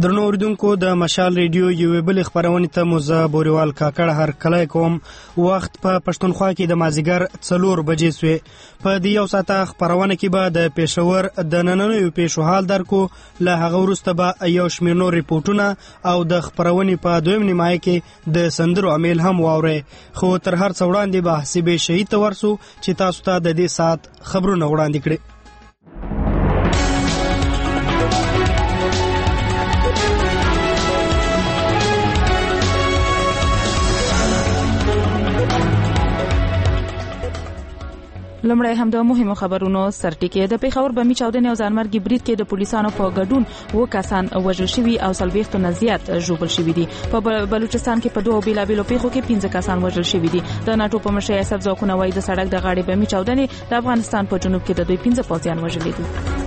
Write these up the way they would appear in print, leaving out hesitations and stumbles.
درنو اوریدونکو د مشال ریډیو یوې بلې خپرونې ته مو زه بوریوال کاکړ هرکلی کوم. وخت په پښتونخوا کې د مازدیګر 4 بجې سوې. په دې یو ساعته خپرونه کې به د پېښور د نننیو پیښو حال درکو. له هغه وروسته به یو شمېر نور ریپورټونه او د خپرونې په دویم نیمایي کې د سندرو امیل هم واورئ. خو تر هر څه وړاندې به حسیبې شهید ته ورسو چې تاسو ته د دې ساعت خبرونه وړاندې کړي. لمړی هم د مهمو خبرونو سرټکی. د پیښور بمی چاودنې او ځانمرګي برید کې د پولیسانو په ګډون 2 کسان وژل شوي او 40 نه زیات ژوبل شوي دي. په بلوچستان کې په 2 بیلابیلو پیښو کې 15 کسان وژل شوي دي. د ناتو په مشرۍ اسف ځواکونه وایي د سړک د غاړې بمی چاودنې د افغانستان په جنوب کې د دوی 15 پوځیان وژلي دي.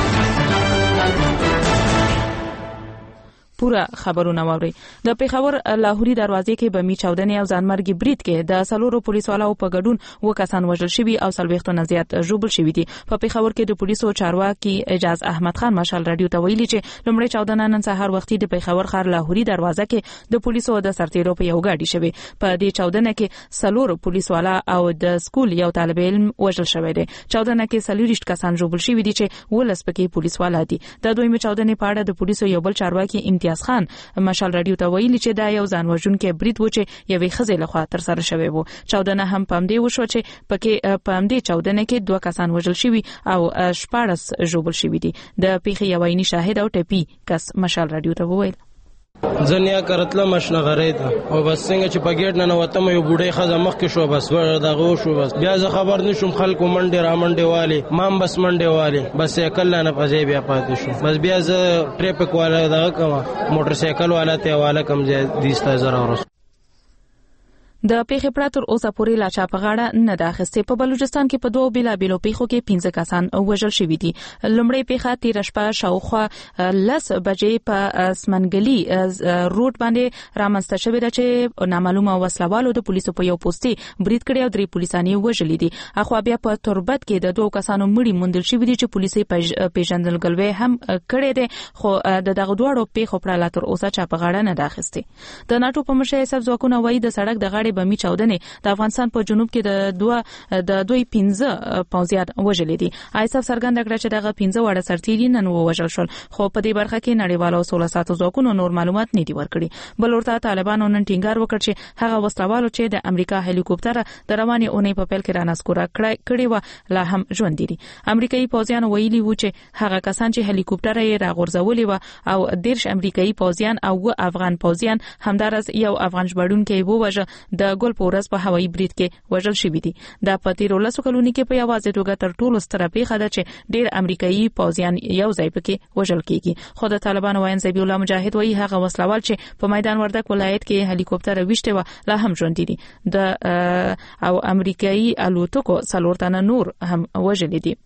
پورا خبرونه واوري. د پیښور لاهوري دروازې کې بمی چاودنې او ځانمرګي برید کې د 4 پولیسوالو په ګډون 2 کسان وژل شوي او 40 نه زیات ژوبل شوي دي. په پیښور کې د پولیسو چارواکي اعجاز احمد خان مشال رادیو ته ویلي چې لمړی چاودنه نن سهار وختي د پیښور ښار لاهوري دروازه کې د پولیسو د سرتیرو په یو ګاډي شوی. په دې چاودنه کې 4 پولیسوالا او د سکول یو طالب علم وژل شوی دی. چاودنه کې 40 کسان ژوبل شوي دي چې 12 پکې پولیسوالا دي. د دویمه چاودنې په اړه د پولیسو یو بل چارواکي خان مشال رادیو ته ویلي چې دا یو ځانوژونکی برید و چې یوې ښځې لخوا تر سره شوی و. چاودنه هم په همدې وشو چې پکې په همدې چاودنه کې 2 کسان وژل شوي او 14 ژوبل شوي دي. د پیښې یو عیني شاهد او ټپي کس مشال رادیو ته وویل ځنیا کرتله مشنه غریده او بس څنګه چې په ګیټ نه وته یو بوډۍ خزه مخ کې شو بس دغه شو بس بیا زه خبر نشم خلکو منډه را منډه والی مام بس منډه والی بس سایکل نه پځې بیا پاتې شو بس بیا زه ټریفیک والا دغه کوم موټر سایکل والا ته والا کم ځای 20000 ورس. د پیښې پړه تر اوسه پورې لا چا په غاړه نه ده اخیستې. په بلوچستان کې په 2 بیلابیلو پیښو کې 15 کسان وژل شوي دي. لومړی پیښه تیر شپه شاوخوا 10 بجې په اسمنګلي روډ باندې رامنځته شوې ده چې نامعلومه وسلوالو د پولیسو په یو پوسټي برید کړی او 3 پولیسان یې وژلي دي. اخو بیا په تربت کې د 2 کسانو مړي موندل شوي دي چې پولیسي پیژندګلوي هم کړی دی. خو د دغه دوه پیښو پړه لا تر اوسه چا په غاړه نه ده اخیستې. د ناتو په مشرۍ اسف ځواکونه وایي د سړک د غاړې بمی چاودنې د افغانستان په جنوب کې د دوی 15 پوځیان وژلي دي. اسف څرګنده کړه چې دغه 15 وړه سرتیري نن وژل شول. خو په دې برخه کې نړیوالو 16 ساعتو ځواکونو نور معلومات نه دي ورکړي. بل ورته طالبانو نن ټینګار وکړ چې هغه وسلوالو چې د امریکا هلیکوپټر د روانې اونۍ په پیل کې رانسکوره کړي و لا هم ژوند دي. امریکایي پوځیان ویلي و چې هغه کسان چې هلیکوپټر یې راغورځولي و او 10 امریکایي پوځیان او افغان پوځیان همدارس یو افغان ژباړونکی ووژه د ګل پورس په هوایي برید کې وژل شوی دي. د پاتې 13 کلونی کې په یوازې توګه تر ټولو ستره پیښه ده چې ډېر امریکایي پوځیان یو ځای پکې وژل کیږي. خو د طالبانو وایي زبی الله مجاهد وایي هغه وسلوال چې په میدان وردک ولایت کې هلیکوپټر ویشته و لا هم ژوند دي. د او امریکایي الوتکو 4 تنه نور هم وژل دي.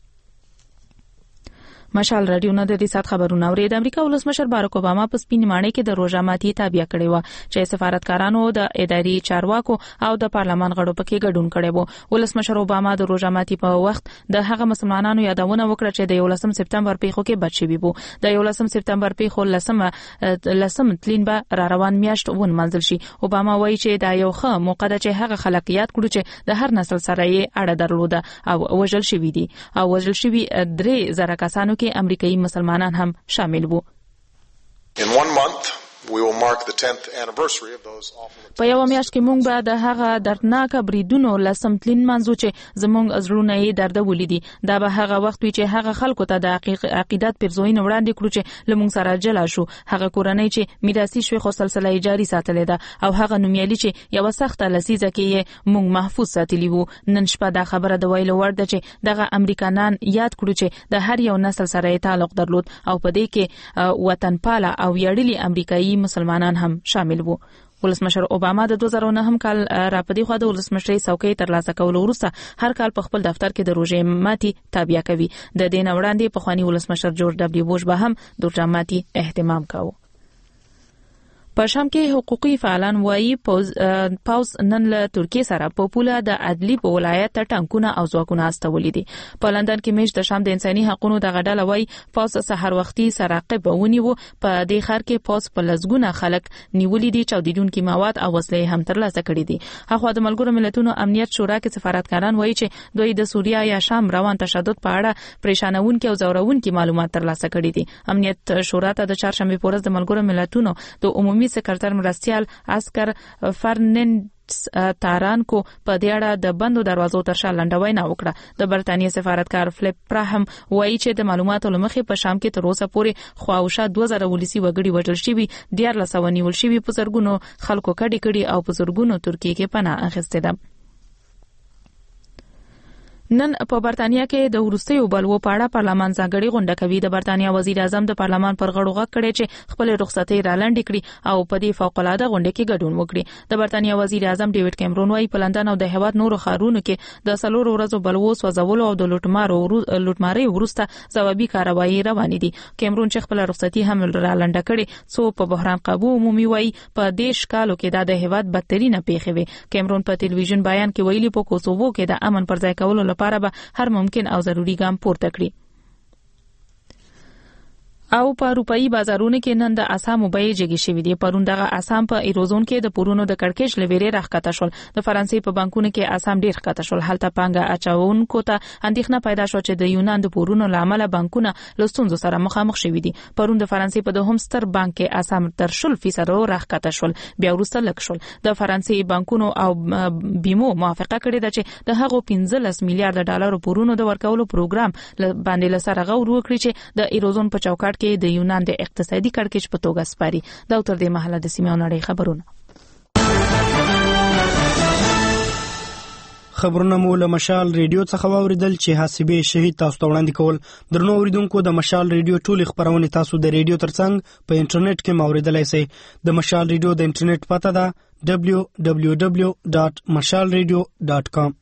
مشال رادیو نه د دې سات خبرونه اوري. د امریکا ولسمشر باراک اوباما په سپین ماڼۍ کې د روژه ماتي تابع کړی و چې سفارتکارانو د اداري چارواکو او د پارلمان غړو پکې ګډون کړی و. ولسمشر اوباما د روژه ماتي په وخت د هغه مسلمانانو یادونه وکړه چې د 11 سپتمبر پیښو کې بچ شوي وو. د 11 سپتمبر پیښو لسم تلین به را روان میاشت ونمنځل شي. اوباما وایي چې دا یو ښه موقع ده چې هغه خلک یاد کړو چې د هر نسل سره یې اړه درلوده او وژل شوي دي او وژل شوي 3000 کسانو کې امریکایي مسلمانان هم شامل وو. In 1 month we will mark the 10th anniversary of those awful. په یو میاشت کې مونږ به د هغه دردناک بریدونو لسم تلین منځو چې زمونږ زړونه یې دردولي دي. دا به هغه وخت وي چې هغه خلکو ته د عقیدت پرزوین وړاندې کړو چې لمونږ سره جلا شو. هغه کورنۍ چې میراثي شوی خو سلسله جاری ساتلې ده او هغه نومیالي چې یو سخت لسیزه کې مونږ محفوظ ساتلی وو. نن شپه دا خبره د ویلو وړ ده چې دغه امریکایان یاد کړو چې د هر یو نسل سره تعلق درلود او په دې کې وطن پاله او یړلي امریکایي مسلمانان هم شامل وو. ولسمشر اوباما د 2009 کال راپدې خو د ولسمشرۍ څوکۍ ترلاسه کولو وروسته هر کال په خپل دفتر کې د روژې ماتي تابع کوي. د دې نه وړاندې پخوانی ولسمشر جورج دبلیو بوش به هم د روژې ماتي اهتمام کاوه. په شام کې حقوقي فعالان وایي پاوز نن له ترکیه سره په پوله د عدلی په ولایت ټانکونه او ځواکونه استولې دي. په لندن کې میش د شام د انساني حقوقو د غډاله وایي پاوز سحر وختي سراقب ونیو. په دې ښار کې پاوز په لزګونه خلک نیولې دي چې چاودیدونکو مواد او وسلې هم ترلاسه کړې دي. هغه د ملګرو ملتونو امنیت شورا کې سفارتکاران وایي چې دوی د سوریه یا شام روان تشدد په اړه پریشانونکو او زورونکو معلومات ترلاسه کړي دي. امنیت شورا ته د چهارشنبه په ورځ د ملګرو ملتونو د عمومي سکرټر مرستيال اسکر فرناندز تارانکو په دې اړه د بندو دروازو تر شا لنډوي نه وکړه. د برتانیې سفارتکار فلیپ پراهم وایي چې د معلوماتو لمخې په شام کې تر اوسه پورې خواوشا 2000 ولسی وګړي وژل شوي، 1400 نیول شوي، په زرګونو خلکو کډي او په زرګونو ترکیه کې پناه اخیستې ده. نن په برتانیا کې د وروستیو بلوو په اړه پارلمان ځانګړي غونډه کوي. د برتانیا وزیر اعظم د پارلمان پر غړو غږ کړی چې خپل رخصتي را لنډ کړي او په دې فوق العاده غونډه کې ګډون وکړي. د برتانیا وزیر اعظم ډیوډ کیمرون وايي په لندن او د هیواد نورو ښارونو کې د 4 ورځو بلوو سوځولو او د لوټماري وروسته ځوابي کاروایی روانې دي. کیمرون چې خپل رخصتي هم را لنډ کړي څو په بحران قابو عمومي وايي په دیش کالو کې د هیواد بدترینه پیښه وي. کیمرون په ټلویزیون بیان کې ویلي په کوسوو کې د امن پر ځای کولو لپاره به هر ممکن او ضروري ګام پورته کړي. او په اروپאי بازارونو کې نن د اسامو بیې جګې شوې دي. پرون دغه اسام په ایروزون کې د پورونو د کړکېچ لويري راخکته شول. د فرانسې په بانکونو کې اسام ډیر ښکته شول. هلته پانګه اچونکو ته اندېښنه پیدا شو چې د یونان د پورونو لامل بانکونه له ستونزو سره مخامخ شوي دي. پرون د فرانسې په دوهم ستر بانک کې اسام تر 0% راخکته شول، بیا وروسته لږ شول. د فرانسې بانکونو او بیمو موافقه کړې ده چې د هغو 15 میلیارډ ډالر پورونو د ورکولو پروګرام باندې لسره غور وکړي چې د ایروزون په چوکاټ کې د یونان د اقتصادي کړکېچ په توګه سپاري. دا تر دې مهاله د سیمه نړۍ خبرونه مو له مشال ریډیو څخه واوریدل چې حاسبې شهید تاسو ته وړاندې کول. درنو اوریدونکو د مشال ریډیو ټول خبرونه تاسو د ریډیو ترڅنګ په انټرنیټ کې اوریدلای شئ. د مشال ریډیو د انټرنیټ پته ده www.mashalradio.com.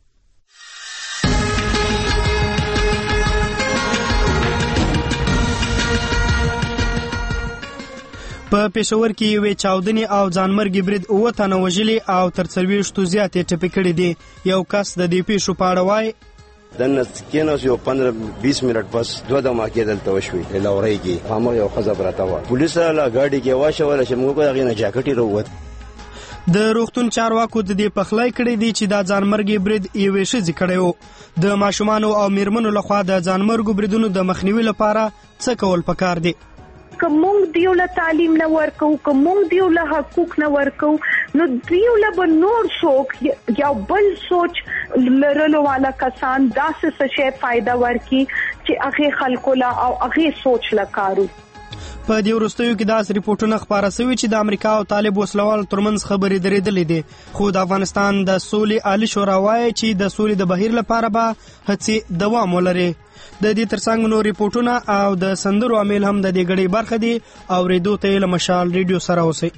په پېښور کې یوې چاودنې او ځانمرګي برید 9 تنه وژلي او تر 40 زیاتې ټپي کړي دي. یو کس د دې پیښو په اړه وایي دنه سکینوس یو 15-20 منټ پس دوه دماکې دلته وشوي لوري کې هغه یو خزه براته و. پولیس لا ګاډي کې واښول چې موږ هغه نه جاکټي وروت. د روغتون چارواکو د دې پخلای کړی دی چې دا ځانمرګي برید یوې شذ کړیو. د ماشومانو او میرمنو لخوا د ځانمرګو بریدونو د مخنیوي لپاره څه کول پکار دي؟ کومونږ دیو له تعلیم نه ورکو، کومونږ دیو له حقوق نه ورکو، نو دیو له بنور شوق یا بل سوچ لرلو والا کسان داسې څه شی فائدہ ورکي چې هغه خلکو لا او هغه سوچ لکارو. په دې وروستیو کې داس ریپورتونه خبره شوي چې د امریکا او طالب وسلوال ترمنځ خبرې درېدلې دي. خو د افغانستان د سولې عالی شورا وایي چې د سولې د بهیر لپاره به هڅې دوام ولري. د دې ترڅنګ نور ریپورتونه او د سندرو عامل هم د دې غړي برخه دي. او ریډیو ته له مشال ریډیو سره اوسئ.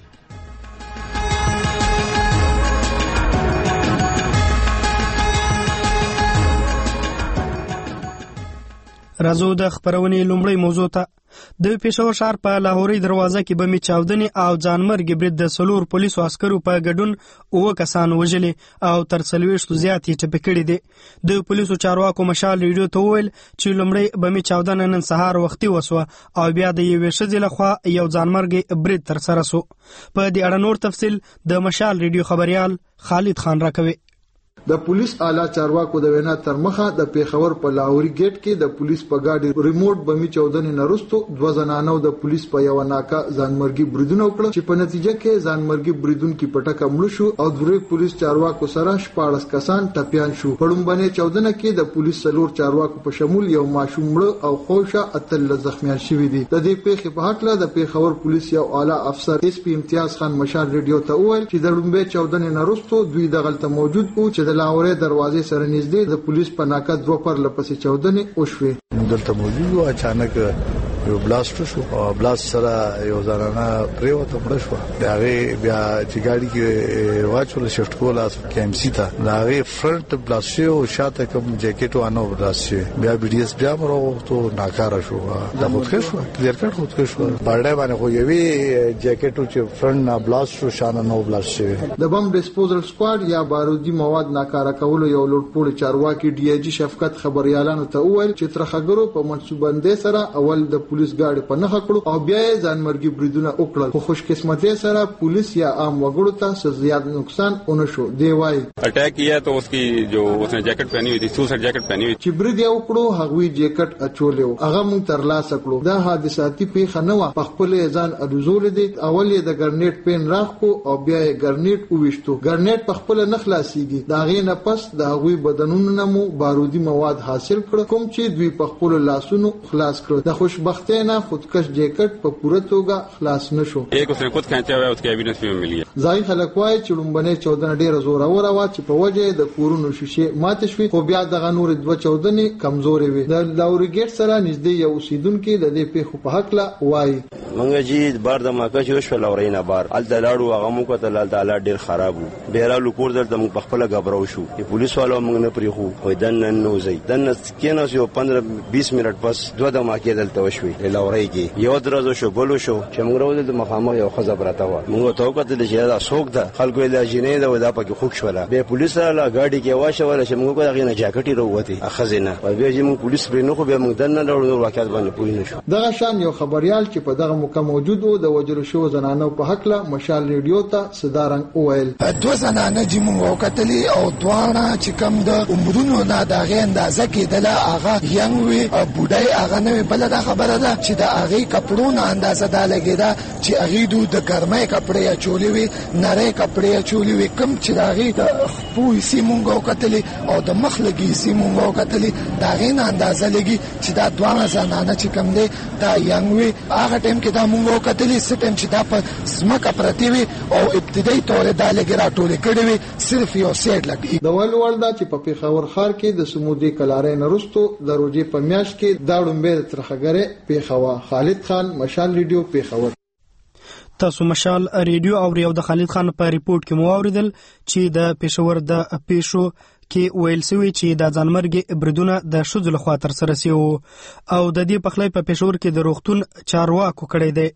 راځو د خبرونې لومړی موضوع ته. د پېښور ښار په لاهوري دروازه کې بمي چاودنې او ځانمرګي برید د 4 پولیسو عسکرو په ګډون 9 کسان وژلي او تر 40 زیاتې ټپي کړي دي. د پولیسو چارواکو مشال ریډیو ته وویل چې لومړی بمي چاودنه نن سهار وختي وسوه او بیا د یوې ښځې لخوا یو ځانمرګي برید ترسره شو. په دې اړه نور تفصیل د مشال ریډیو خبريال خالد خان راکوي. د پولیس اعلی چارواکو د وینا تر مخه د پیښور په لاهوري گیټ کې د پولیس په گاډي ریموټ بمي چاودنې نرستو 2 زنانو د پولیس په یو ناکا ځانمرګي بریدونه وکړل چې په نتیجه کې ځانمرګي بریدونکو پټکه مړ شو او درې پولیس چارواکو سره 14 کسان ټپيان شو. په لومبنه چاودنه کې د پولیس 4 چارواکو په شمول یو ماشوم مړ او خوشا اتل زخمیان شوي دي. د دې پیښې په حق له د پیښور پولیس یو اعلی افسر اس پی امتیاز خان مشال ریډیو ته وویل چې د لومبه چاودنې نرستو دوی دغلت موجود او چې د لاهوري دروازې سره نږدې د پولیس په ناکه 2 پر لپسې چاودنې وشوه. دلته موجود او اچانک یو بلاست شو او بلاست سره یو ځانانه پریوته مړ شو هغه بیا چې ګاډي کې واچول شفت کول اس کیم سی ته هغه فرنٹ بلاست شو شاته کوم جاکټ وانه بلاست شو بیا بي ډي اس بیا مرو ته ناکاره شو دا خودکش شو کلیر کټ خودکش شو باندې باندې خو یوي جاکټو چې فرنٹ نه بلاست شو شانه نو بلاست شو د بم ډیسپوزل سکواډ یا بارودي مواد ناکاره کولو یو لوټپوړ چارواکي ډي اي جي شفقت خبريالانو ته وویل چې ترخګرو په منصوبندې سره اول د پولیس گاډي په نخ کړو او بیا یې ځانمرګي بریدونه وکړل خو خوش قسمتۍ سره پولیس یا عام وګړو ته زیات نقصان ونه شو دی وايي اٹیک کیا تو اس کی جو اس نے جیکٹ پہنی ہوئی تھی سوسائڈ جیکٹ پہنی ہوئی چې برید یې وکړو هغوی جیکټ اچولیو هغه مونږ ترلاسه کړو دا حادثاتي پیښه نه و په خپل ځان ارزول دي اول یې د ګرنیټ پین راخو او بیا یې ګرنیټ وويشتو ګرنیټ په خپل نه خلاصيږي دا غي نه پس د هغوی بدنونو نمو بارودي مواد حاصل کړ کوم چې دوی په خپل لاسونو خلاص کړ د خوشبختۍ نه خودکش جیکټ په پوره توګه خلاص نشو ایک اس نے خود کھینچا ہوا ہے اس کی ایویڈنس بھی ملی ہے ځای خلک وايي چې لومبنه 14 ډیره زوره ورا چې په وجه د کورونو شیشه ماته شوي خو بیا د غنور 214 کمزوري وي د لاورګیټ سره نږدې یو اوسیدونکو د دې پیښو په حق لا وایي منګه جی بار د ماکه چې وشو لورینه بار ال دلاړو هغه مو کته لال تعالی ډیر خراب وو بیرالو کور درته موږ په خپل غبرو شو چې پولیس والو موږ نه پریخو وای دنن نو زی دنن کیناس یو 15-20 منټ پس دوه د ماکه دلته وشوي لورېږي یو درځو شو بولو شو چې موږ راو د مخامه یو خزه براته و موږ ته وکړل چې دا سوق ده خلکو له جنې دا ودا پکې خوښ ولا به پولیس لا گاډي کې واشه ولا چې موږ کوغه نه جاکټي وروته اخزنه او بیا چې موږ پولیس پرې نه خو به موږ دنه له واقعیت باندې پوه نه شو دغه شان یو خبريال چې په دغه موقع موجود وو د وجل شو زنانو په حق لا مشال ریډیو ته صدارنګ اویل دوه زنانه چې موږ وکتلې او دوانه چې کم د عمرونو نه دغه اندازه کېدله هغه یانوي بوډای هغه نه بل دا خبره ده چې د هغه کپړو اندازه دا لګیدا چې هغه د ګرمۍ کپړې چولې وي نری کپړې چولې وي کم چې هغه د خپل سیمونګو کتلې او د مخ لګي سیمونګو کتلې دا غین اندازه لګي چې دا دوه زنانه چې کم دي دا یانوي هغه ټیم کې دا مونږ کتلې ستم چې دا په سمکه پرتی وي او ابتدایي تور دا لګي راټول کړي وي صرف یو سیټ لګي د ولولدا چې په پیښور ښار کې د سمودي کلارې نرستو د روجي په میاش کې دا ډومبه ترخګره پیښوا خالد خان مشال ریډیو پیښور تاسو مشال ریډیو او ریو د خالد خان په ریپورت کې مو اوریدل چې د پېښور د پیښو کې ویل سوي چې د ځانمرګي بریدونه د شذ لخوا تر سره سي او د دې په خلای په پېښور کې د روغتون چارواکو کړی دی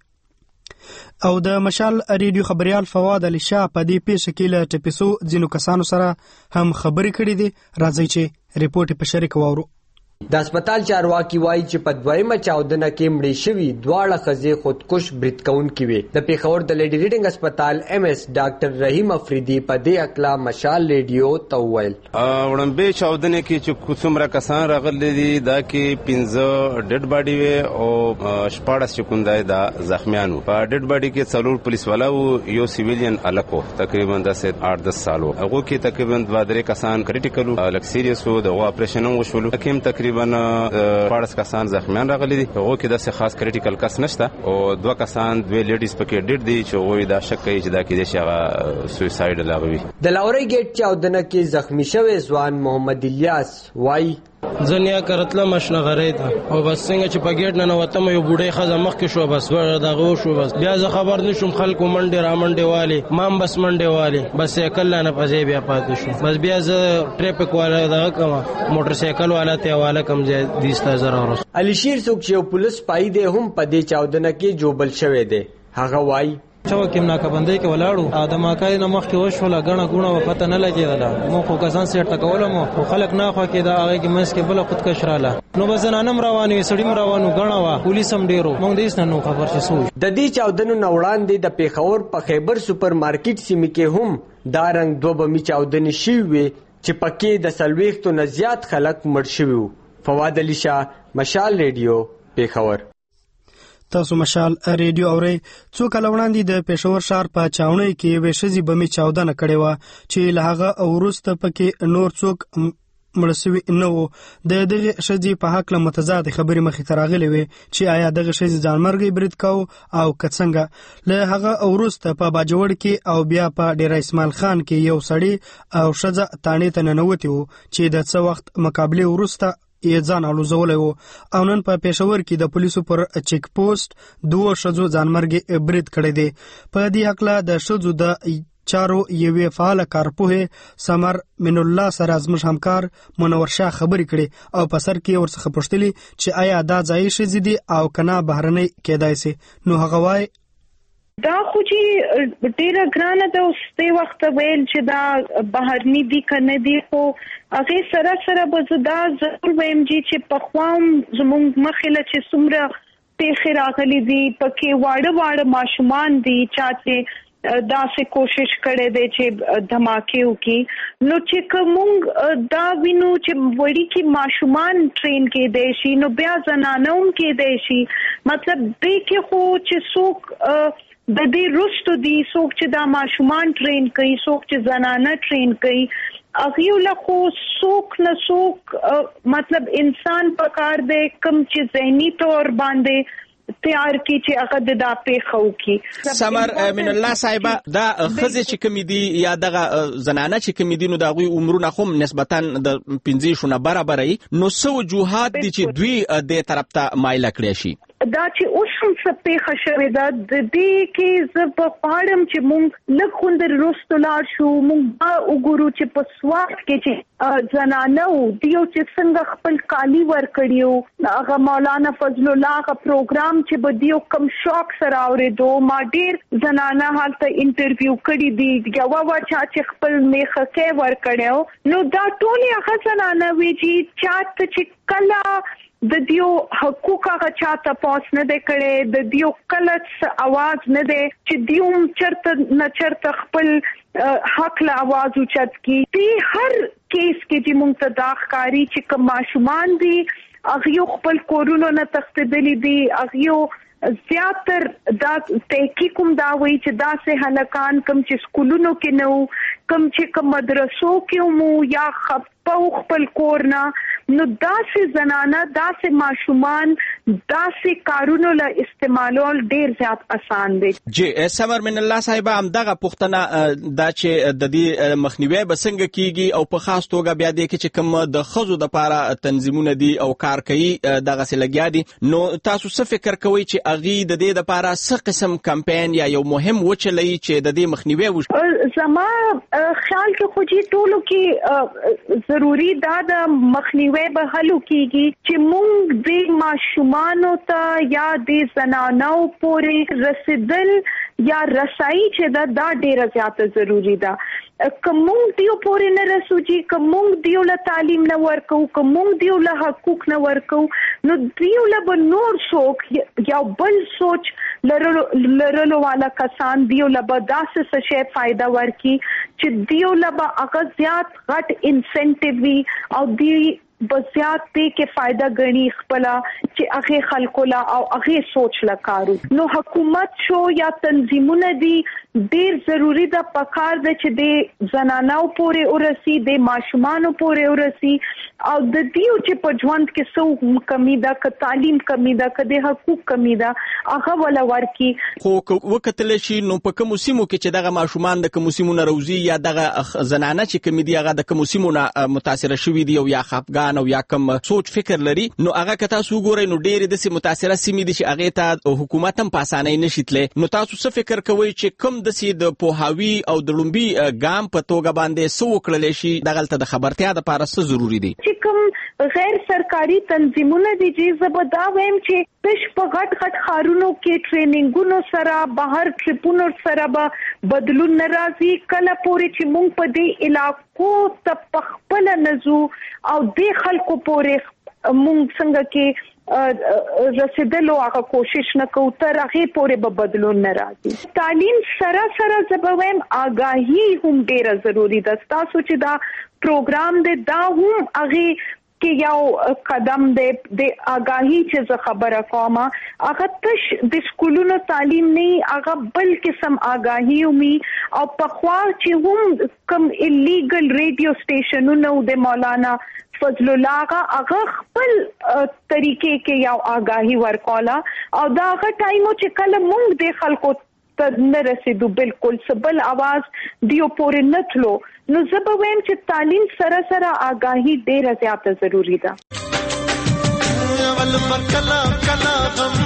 او د مشال ریډیو خبريال فواد علي شاه په دې پیښه کې له ټپسو ځینو کسانو سره هم خبرې کړې دي راځي چې ریپورت په شریک وورو د هسپتال چارواکي وایي چې په دویمه چاودنه کې مړې شوي دواړه ښځې خودکش برید کوونکې وې د پېښور د لیډي ریډینګ هسپتال ایم اس ډاکټر رحیم افریدي په دې اکلا مشال ریډیو ته وویل وړاندې چاودنه کې چې څومره کسان راغلي دي دا کې 15 ډیډ باډي وي او 14 چکوندای دا زخمیانو په ډیډ باډي کې څلور پولیس والا او یو سیویلین الکو تقریبا 8-10 سالو هغه کې تقریبا 2-3 کسان کریټیکل او لک سیریس وو د اپریشن وشول کوم تقریبا 14 کسان زخمیان راغلي دي هغه کې د خاص کریټیکل کس نشته او 2 کسان 2 لیډیز پکې ډیر دي چې وې دا شک کوي چې دا کې د شغه سویساید لاغوي د لاوري ګیټ چاودنه کې زخمی شوی ځوان محمد الیاس وای زنیا کرتله مشنه غریده او بس څنګه چې په ګیټ نه وته مې بوډۍ خزه مخ کې شو بس دغه شو بس بیا زه خبر نشم خلکو منډه را منډه والی مام بس منډه والی بس کله نه پځې بیا پاتې شو بس بیا زه ټریفیک والا دغه کوم موټر سایکل والا ته والا کم ځای 20000 ورس علي شیر څوک چې پولیس پای دی هم په دې چاودنه کې جوبل شوی دی هغه وای چا کوم ناکبندۍ کې ولاړو ادمه کای نه مخ کې وشول غنه غونه و پته نه لګیدله مو خو کسان سیټ تکول مو خلک نه خو کې دا هغه کې مس کې بل خود کشراله نو بزنانم رواني سړیم روانو غنه وا پولیسم ډیرو مونږ دې نو خبر شې سوچ د دې چاودنو نوړان دي د پیښور په خیبر سپر مارکیټ سیمه کې هم دا رنګ دوه بمی چاودنې شي وي چې پکې د سلويختو نه زیات خلک مړ شوي فواد علي شاه مشال ریډیو پیښور تاسو مشال ریډیو اوري څو کله وړاندې د پېښور ښار په چاونۍ کې وشزي بمي چاودنه کړې و چې لهغه اورسته پکې نور څوک مړسوي نه وو د دغه شذي په حق له متضاد خبرې مخې تراغلي وي چې آیا دغه شذي ځانمرګي برید کو او کڅنګ له هغه اورسته په باجوړ کې او بیا په ډیر اسماعیل خان کې یو سړی او شذا تانې ته ننوتی وو چې د څو وخت مقابله ورسته یې ځان الوزولی و او نن په پېښور کې د پولیسو پر چیک پوسټ 2 ښځو ځانمرګي برید کړی دی. په دې هکله د ښځو د چارو یوې فعاله کارپوهې سمر من الله سره زموږ همکار منور شاه خبرې کړي او په سر کې ورڅخه پوښتلي چې آیا دا ځایي ښځې دي او که نه بهرنۍ کیدای سي. نو هغه وایي دا خو چې ډیره ګرانه ده اوس دې وخت ویل چې دا بهرني دي که نه دي، خو هغې سره سره به زه دا ضرور ویم چې پخوا هم زموږ مخې له چې څومره پیښې راغلي دي پکې واړه ماشومان دي چا چې داسې کوشش کړی دی چې دھماکې وکړي. نو چې که موږ دا وینو چې وړیکي ماشومان ټرین کېدی شي نو بیا زنانه هم کېدی شي. مطلب دې کې خو چې څوک د دې رستو دي، څوک چې دا ماشومان ټرین کوي، څوک چې زنانه ټرین کوي، هغې له خو څوک نه څوک مطلب انسان پکار دی کم چې ذهني طور باندې تیار کی چې هغه د دا پیښه وکړي. سمر من الله صاحبه دا ښځې چې کومې دي یا دغه زنانه چې کومې دي نو د هغوی عمرونه خو نسبتا د 15 نه برابره وي، نو څه وجوهات دي چې دوی دې طرف ته مایله کړی شي؟ دا چې اوس هم څه پیښه شوې ده د دې کې زه به غواړم چې موږ لږ خوندر وروسته لاړ شو، موږ به وګورو چې په سوات کې چې زنانه وو دیو چې څنګه خپل کالي ورکړي وو، هغه مولانا فضل الله هغه پروګرام چې به دیو کم شوق سره اورېدو. ما ډېر زنانه هلته انټرویو کړي دي، یوه وه چا چې خپل میخکۍ ورکړی و. نو دا ټولې هغه زنانه وي چې چاته چې کله د دیو حقوق هغه چاته پوس نه دی کړی، د دیو کله اواز نه دی چې دیو چرته نه چرته خپل حق له اواز اوچت کی. دې هر کیس کې چې مونږ ته دا ښکاري چې کوم ماشومان دي هغې خپل کورونو نه تښتېدلي دي، هغې زیاتر دا تحقیق هم دا وایي چې داسې هلکان کوم چې سکولونو کې نه وو، کوم چې کوم مدرسو کې هم وو یا خپه خپل کور نه، نو داسې زنانه داسې ماشومان داسې کارونو له استعمالول ډیر زیات آسان دي. جی سمر من الله صاحبه همدغه پوښتنه دا چې د دې مخنیوي به څنګه کیږي او په خاص توګه بیا دې کې چې کوم د ښځو دپاره تنظیمونه دي او کار کوي دغسې لګیا دي، نو تاسو څه فکر کوئ چې هغې د دې دپاره څه قسم کمپین یا یو مهم وچلوي چې د دې مخنیوی وشي؟ زما خیال کې خو چې ټولو کې ضروري دا د مخنیوي به هلو کیږي چې موږ د ماشومانو ته یا د زنانو پورې رسیدل یا رسایي چې دا ډیره زیاته ضروری ده. که موږ دیو پورې نه رسو چې که موږ دیو له تعلیم نه ورکو، که موږ دیو له حقوق نه ورکو، نو دیو له به نور څوک یا بل سوچ لرلو والا کسان دیو له به داسې څه شی فایده ورکي چې دیو له به هغه زیات غټ انسنټیو وي او دی بزیات دی کې فائدہ غني خپل چې هغه خلکو لا او هغه سوچ لا کارو. نو حکومت شو یا تنظیمونه دي ډیر ضروری ده پکار ده چې د زنانو پورې ورسي، د ماشومانو پورې ورسي او د دیو چې په ژوند کې څو کمی ده، که تعلیم کمی ده، که د حقوق کمی ده، هغه ولا ورکی. خو وکتل شي نو په کوم سیمو کې چې دغه ماشومان د کوم سیمو نه روزي یا دغه زنانه چې کمی دي هغه د کوم سیمو نه متاثر شوي دي او یا خفګان او یا کوم سوچ فکر لري، نو هغه که تاسو وګورئ نو ډېرې داسې متاثره سیمې دي چې هغې ته حکومت هم په اسانۍ نشي تللی. نو تاسو څه فکر کوئ چې کوم داسې د پوهاوي او د لومبي ګام په توګه باندې څه وکړلی شي دغلته د خبرتیا دپاره څه ضروري دي؟ چې کوم غیر سرکاري تنظیمونه دي چې زه به دا وایم چې پش په غټ غټ ښارونو کې ټریننګونو سره بهر ټریپونو سره به بدلون نه راځي، کله پورې چې موږ په دې علاقو ته پخپله نځو او دې خلکو پورې موږ څنګه کې رسیدلو هغه کوشش نه کوو تر هغې پورې به بدلون نه راځي. تعلیم سره سره زه به وایم آګاهي هم ډیره ضروري ده. ستاسو چې دا پروګرام دی دا هم هغې کې یو قدم دی د آګاهي چې زه خبره کوم، هغه تش د سکولونو تعلیم نه، هغه بل قسم آګاهي ومي او پخوا چې هم کم الیګل ریډیو سټیشنونو د مولانا فضل الله هغه خپل طریقې کې یو آګاهي ورکوله او دا هغه ټایمو چې کله موږ د خلکو ته نه رسیدو بالکل سبل आवाज دیو پورې نه تلو، نو زه به وایم چې تعلیم سره سره آګاهي ډیره زیاته ضروری ده. پل پر کلا کلا غم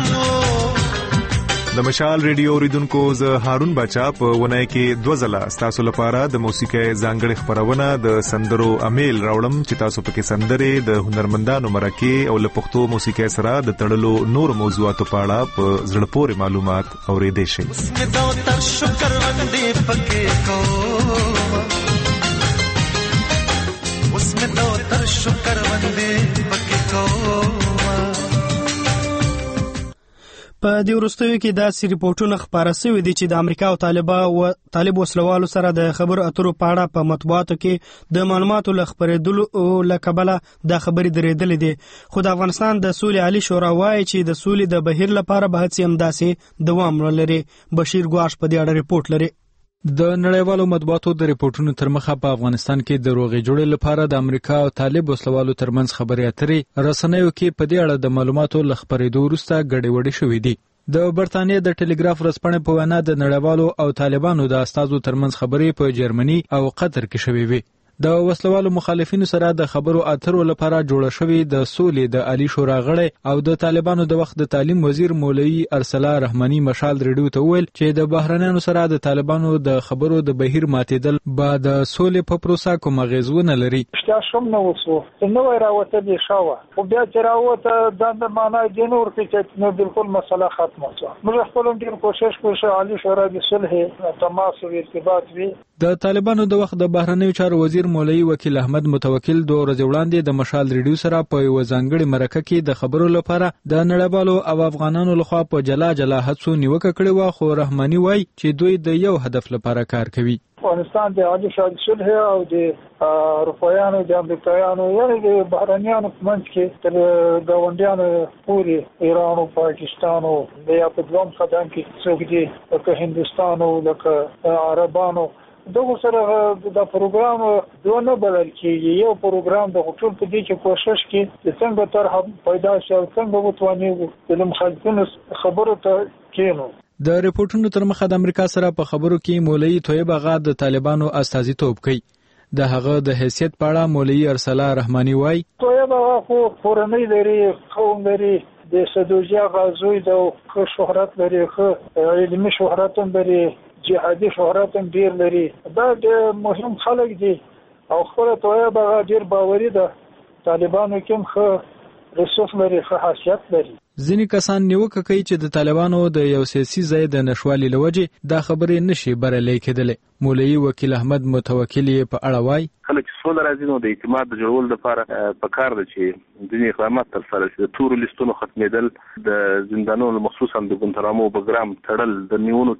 د مشال ریډیو اوریدونکو زه هارون بچا په ونای کې 2 ځله تاسو لپاره د موسیقي ځانګړي خبرونه د سندرو امیل راوړم چې تاسو پکې سندري د هنرمندانو مرکه او له پښتو موسیقي سره د تړلو نور موضوعاتو په اړه په زړه پورې معلومات اورېدئ شئ. اسمه دو تر شکر باندې پکې کو اسمه دو تر شکر باندې پکې کو. په دې وروستیو کې داسې ریپورتونه خپاره شوي دي چې د امریکا او طالب وسلوالو سره د خبرو اترو په اړه په مطبوعاتو کې د معلوماتو له خپرېدلو له کبله دا خبرې درېدلې دي. خو د افغانستان د سولې عالي شورا وایي چې د سولې د بهیر لپاره به هڅې همداسې دوام ولري. بشیر ګواش په دې اړه ریپورت لري. د نړیوالو مطبوعاتو د ریپورتونو تر مخه په افغانستان کې د روغې جوړې لپاره د امریکا او طالب وسلوالو ترمنځ خبرې اترې رسنیو کې په دې اړه د معلوماتو له خپرېدو وروسته ګډې وډې شوې دي. د برتانیې د ټلګراف ورځپاڼې په وینا د نړیوالو او طالبانو د استازو ترمنځ خبرې په جرمني او قطر کې شوې وي. د وسلوالو مخالفینو سره د خبرو اترو لپاره جوړه شوې د سولې د عالی شورا غړی او د طالبانو د وخت د تعلیم وزیر مولوی ارسلا رحماني مشال ریډیو ته ویل چې د بهرنیانو سره د طالبانو د خبرو د بهیر ماتېدل به د سولې په پروسه کوم اغیز ونه لري. شوم نو وسو نو راوته دي شاوه او بیا چې راوته د معنی د نور کې نو بالکل مسله ختمه شوه. موږ خپل ډیر کوشش کوو عالی شورا د صلح تماس او ارتباط وي. د طالبانو د وخت د بهرنیو چارو وزیر مولوی وکیل احمد متوکل 2 ورځې وړاندې د مشال ریډیو سره په یو ځانګړي مرکه کې د خبرو لپاره د نړیوالو او افغانانو لخوا په جلا جلا هڅو نیوکه کړې و. خو رحماني وایي چې دوی د یو هدف لپاره کار کوي. افغانستان د عالی شورا صلح او د اروپایانو د امریکایانو یعنی د بهرنیانو په منځ کې تر ګاونډیانو پورې ایران او پاکستان او د یا په دوم خدان کې څوک دي لکه هندستان او لکه عربانو دغه سره د پروګرام دونه بلل کېږي. یو پروګرام د ټول په دې کې کوشش کوي چې څنګه طرح پیدا شي او څنګه وتواني د مخالفینو خبرو ته کېنو. د ریپورتونو تر مخه د امریکا سره په خبرو کې مولوی طیب اغا د طالبانو استازیتوب کوي. د هغه د حیثیت په اړه مولوی ارسلا رحماني وایي طیب اغا خو کورنۍ لري، قوم لري، د سدوزیا غازوی د شهرت لري، علمي شهرت هم لري، جهادي شهرت هم ډیر لري. دا د مهم خلک دي او خپل تویا به ډیر باوري ده. طالبانو کې خو رسوخ لري، خو حیثیت لري. ځینې کسان نیوکه کوي چې د طالبانو د یو سیاسي ځای د نشوالي لوجې دا خبرې نشي بریالۍ کېدلې. مولوی وکیل احمد متوکل یې په اړه وایي خلک سول راځي نو د اعتماد د جوړول لپاره پکار ده چې د اقدامات تر سره شي. د تور لیستونو ختمېدل، د زندانونو خصوصا د ګونتنامو بګرام تړل، د نیونو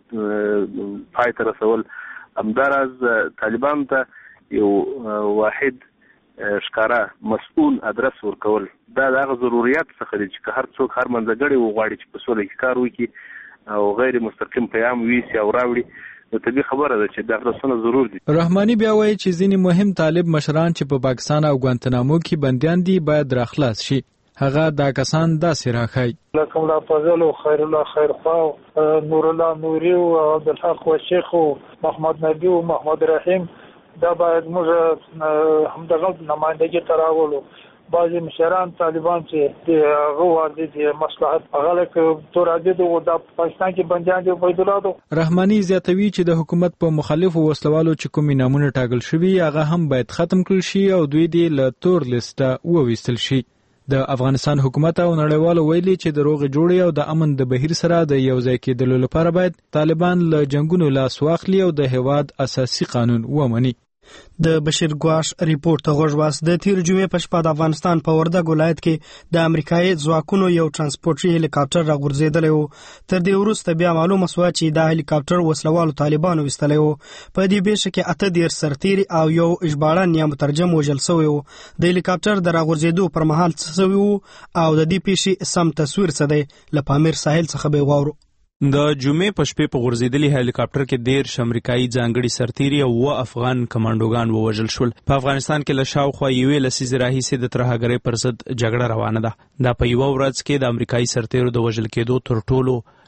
پای ته رسول، همداراز طالبان ته یو واحد ښکارا مسؤل ادرس ورکول. دا دغه ضرورت څخه دي چې هر څوک هر منځګړی وغواړي چې په سوله کې کار وکړي او غیر مستقیم پیغام ویسي او راوړي. د طبي خبره ده چې دا رسنه ضرور دي. رحماني بیا وایي چې ځینې مهم طالب مشران چې په پاکستان او ګوانتنامو کې بنديان دي باید راخلاص شي. هغه دا کسان داسې راخای لکه الله فضل او خیر الله خیرخوا، نور الله نوري او عبدالحق وشيخ او محمد نبی او محمد رحیم. دا باید موږ همدغه نمائندګي تراولو. بعضی مشران طالبان چې د غوړ د مصلحت غلط تورادي د پاکستان کې بنديان دي وبیدلادو. رحماني زیاتوي چې د حکومت په مخالفو وسلوالو چې کوم نامونه ټاکل شوی هغه هم باید ختم کړل شي او دوی دې له تور لیسټه وویستل شي. د افغانستان حکومت او نړیوالو ویلي چې د روغې جوړې او د امن د بهیر سره د یو ځای کېدلو لپاره باید طالبان له جنگونو لاس واخلي او د هیواد اساسي قانون ومني. د بشیر ګواش ریپورت ته غوږ واس. د تیر جمعې په شپه د افغانستان په وردګ ولایت کې د امریکایي ځواکونو یو ترانسپورټي هلیکاپټر راغورځېدلی و. تر دې وروسته بیا معلومه شوه چې دا هلیکاپټر وسلوالو طالبانو ویستلی و. په دې پیښه کې 8 سرتیري او یو ژباړن یا مترجم وژل شوی و. د هلیکاپټر د راغورځېدو پر مهال څه شوي و او د دې پیښې سم تصویر څه دی له پامیر ساحل څخه به واورو. د جمعې په شپې په غورځېدلي هلیکاپټر کې 13 امریکایي ځانګړي سرتیري او 9 افغان کمانډوګان ووژل شول. په افغانستان کې له شاوخوا یوې لسیزې راهیسې د ترهګرۍ پر ضد جګړه روانه ده. دا په یوه ورځ کې د امریکایي سرتیرو د وژل کېدو تر ټولو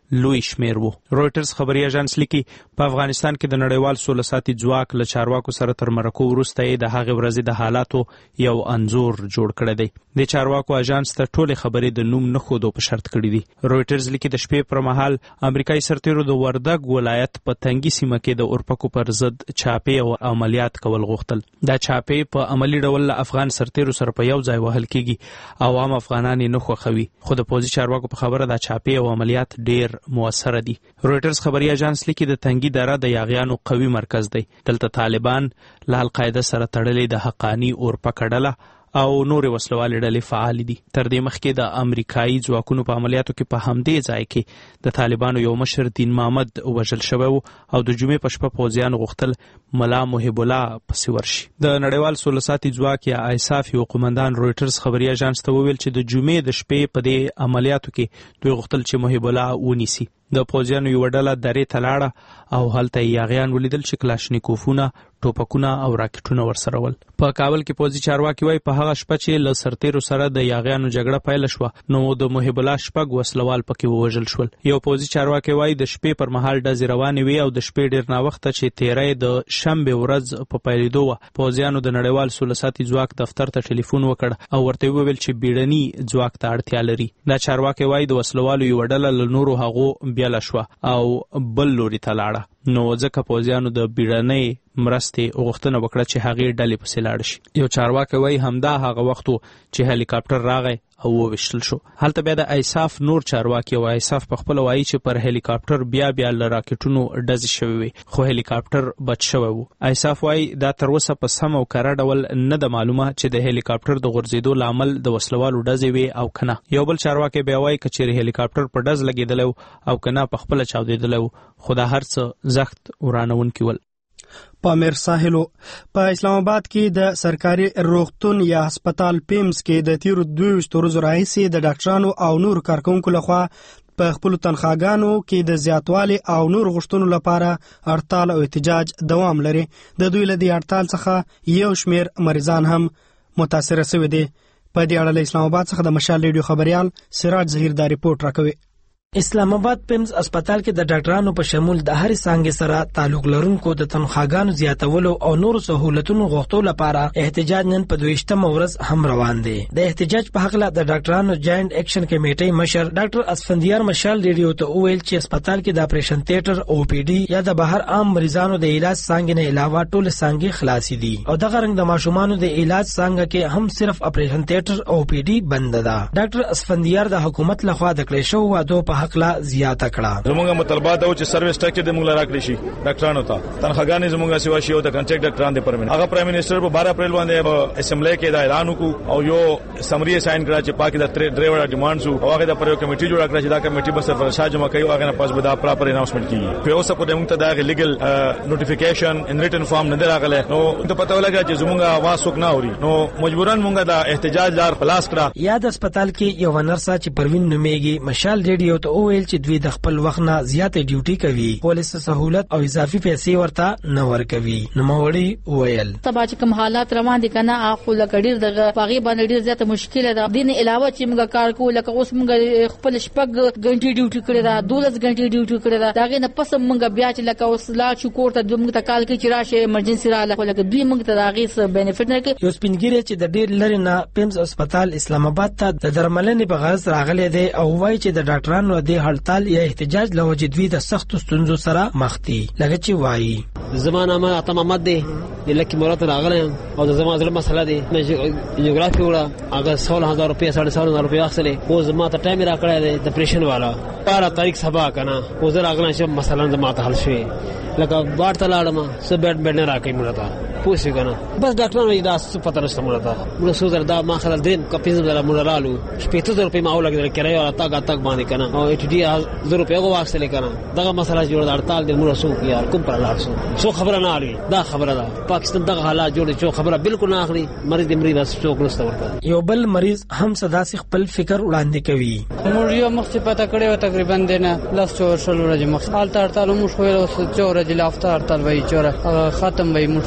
لوی شمیر وو. رويټرز خبري اژانس لیکي په افغانستان کې د نړیوال سوله ساتي ځواک له چارواکو سره تر مرکو وروسته د هغې ورځې د حالاتو یو انځور جوړ کړی دی. د چارواکو اژانس ته ټولې خبرې د نوم نه ښودو په شرط کړي دي. رويټرز لیکي د شپې پر مهال امریکایي سرتیرو د وردګ ولایت په تنګي سیمه کې د اورپکو پر ضد چاپې او عملیات کول غوښتل. دا چاپې په عملی ډول له افغان سرتیرو سره په یو ځای وهل کیږي او عام افغانان یې نه خوښوي، خو د پوځي چارواکو په خبره دا چاپې او عملیات ډیر موثره دي. رويټرز خبري اژانس لیکي د تنګي دره د یاغیانو قوي مرکز دی. دلته طالبان له القاعده سره تړلې د حقانی اورپکه ډله او نورې وسلوالې ډلې فعال دي. تر دې مخکې د امریکایي ځواکونو په عملیاتو کې په همدې ځای کې د طالبانو یو مشر دین محمد وژل شوی و او د جمعې په شپه پوځیانو غوښتل ملا محب الله پسې ورشي. د نړیوال سوله ساتي ځواک یا آیساف یو قومندان رويټرز خبري اژانس ته وویل چې د جمعې د شپې په دې عملیاتو کې دوی غوښتل چې محب الله ونیسي. د پوځیانو یو ډله درې ته لاړه او هلته یاغیان ولیدل چې کلاشنیکوفونه، ټوپکونه او راکټونه ورسره ول. په کابل کې پوځي چارواکي وایي په هغه شپه چې له سرتیرو سره د یاغیانو جګړه پیل شوه نو د محب الله شپږ وسلوال پکې ووژل شول. یو پوځي چارواکي وایي د شپې پر مهال ډزې روانې وي او د شپې ډیر ناوخته چې 13 د شنبه ورځ په پیلېدو وه پوځیانو د نړیوال سوله ساتي ځواک دفتر ته ټلیفون وکړ او ورته وویل چې بیړني ځواک ته اړتیا لري. دا چارواکي وایي د وسلوالو یو ډله له نورو هغو بیله شوه او بل لوري ته لاړه، نو ځکه پوځیانو د بیړنۍ مرستې غوښتنه وکړه چې هغې ډلې پسې لاړ شي. یو چارواکی وایي همدا هغه وخت و چې هلیکاپټر راغی او وویشتل شو. هلته بیا د ایساف نور چارواکي او ایساف په خپله وایي چې پر هلیکاپټر بیا له راکټونو ډزې شوې وي خو هلیکاپټر بچ شوی و. ایساف وایي دا تر اوسه په سم او کره ډول نه ده معلومه چې د هلیکاپټر د غورځېدو لامل د وسلوالو ډزې وي او که نه. یو بل چارواکی بیا وایي که چیرې هلیکاپټر په ډز لګېدلی او که نه په خپله چاودېدلی خو دا هر څه زخت ورانونکي ول. پامیر ساحلو په اسلام آباد کې د سرکاري روغتون یا هسپتال پیمز کې د تیرو 22 ورځو راهیسې د ډاکټرانو او نور کارکونکو لخوا په خپل تنخواګانو کې د زیاتوالي او نور غوښتنو لپاره هړتال او احتجاج دوام لري. د دوی له دې هړتال څخه یو شمیر مریضان هم متاثر شوي دي. په دې اړه له اسلام آباد څخه د مشال ریډیو خبريال سراج ظهیر دا ریپورت راکوي. اسلام آباد پیمز اسپیټال کې د ډاکټرانو په شمول د هر څنګه سره تعلق لرونکو د تنخواګانو زیاتولو او نور سہولتونو غوښتلو لپاره احتجاج نن په 22 ورځ هم روان دی. د احتجاج په حق له د ډاکټرانو جاینټ اکشن کمیټې مشر ډاکټر اسفندیار مشال ریډیو ته وویل چې اسپیټال کې د اپریشن تھیټر او پی ډي یا د بهر عام مریضانو د علاج څنګه نه علاوه ټول څنګه خلاصي دي او دغه رنګ د ماشومانو د علاج څنګه کې هم صرف اپریشن تھیټر او پی ډي بند ده. ډاکټر اسفندیار د حکومت لخوا د کړې شو وعده په حق له زیاته کړه. زموږ مطالبات او چې سرویس ټاکي د موږ راکړي شي ډاکټرانو ته تنخواګانې زموږ سیوا شي او د کنټریکټ ډاکټران د پرمن هغه پرایم منسٹر په 12 اپریل باندې اسمبلی کې دا اعلان وکړ او یو سمری ساين کړه چې پاکي د ډرایور ډیمانډز او هغه د پر یو کمیټي جوړ کړه چې دا کمیټي به سره شاه جمع کوي او هغه نه پاس به دا پراپر اناونسمنت کیږي. په اوسه په موږ ته دا لیګل نوټیفیکیشن ان ریټن فارم نه راغله نو ته پته ولګا چې زموږ आवाज وک نه اوري نو مجبورن موږ دا احتجاج لار خلاص کړه. یاد هسپتال کې یو نرسه چې پروین نومېږي مشال ریډیو ته وویل چې دوی د خپل وخت نه زیاته ډیوټي کوي پولیس سہولت او اضافي پیسې ورته نه ورکوي. نو موري ویل تبا چې کوم حالات روان دي کنه اخو لکډیر دغه باغی باندې ډیر زیاته مشکله ده. دین علاوه چې موږ کار کوو لکه اوس موږ خپل شپږ غنټې ډیوټي کړې ده 12 غنټې ډیوټي کړې ده داغه نه پس موږ بیا چې لکه اوس لا چې کوړه د موږ ته کال کې چې راشه ایمرجنسي را لکه دوی موږ ته داغه څه بینیفیټ نه کوي. یو سپینګری چې د ډیر لری نه پیمز هسپتال اسلام آباد ته د درملنې په غرض راغلي دي او وایي چې د ډاکټرانو د هړتال یا احتجاج لوجه دوی د سخت ستونزو سره مخ دي. لکه چې وایي زمانه ما اتم محمد دی لکه مراد راغله او د زمانه ظلم مسله دی جغرافي وړه هغه 16000 روپیا 16000 روپیا اخلي او زما ته ټایم را کړی دی د پریشن والا 12 تاریخ سبا کنه او زه راغله چې مثلا زما ته حل شي لکه بار ته لاړم سب بیډ نه راکې مړه تا پوښی کنه بس ډاکټر دا څه پته نشته مړه تا مړه سوزر دا ما خلل دین کپیز زره مړه رالو 15000 روپیا ما ولګل کرای او تا تک باندې کنه او اټ ډي 1000 روپیا واخلې کنه دغه مسله جوړ د هړتال د مړه سو یار کوم پر لاړ سو خبره نه اړي دا خبره ده پاکستان دغه حالات جوړ چې خبره بالکل نه اخلي مریض د مریض څوک نشته ورته. یو بل مریض هم صدا سي خپل فکر وړاندې کوي. موږ یو مخ پته کړی و تقریبا دنه لاس چور شل ورځې مخ حالت هړتال مو شوې او چور ورځې لافته هړتال وای چور ختم وای موږ سره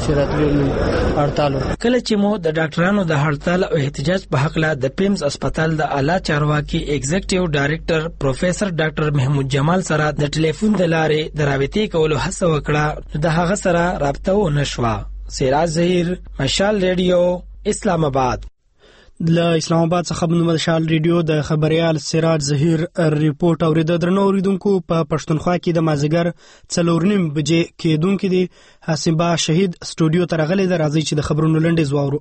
هړتال. کله چې مو د ډاکټرانو د هړتال او احتجاج په حق له د پیمز هسپتال د اعلی چارواکي ایگزیکټیو ډایریکټر پروفیسور ډاکټر محمود جمال سره د ټلیفون د لارې د رابطې کولو هڅه وکړه، د هغه سره رابطه ونه شوه. سراج ظهیر، مشال ریډیو، اسلام آباد. له اسلام آباد څخه مشال ریډیو د خبريال سراج ظهیر ریپورت اوریده. درنو اوریدونکو، په پښتونخوا کې د مازیګر 4:30 بجې کېدونکې دي. حسیبا شهید سټوډیو ته راغلي ده. راځي چې د خبرونو لنډیز واورو.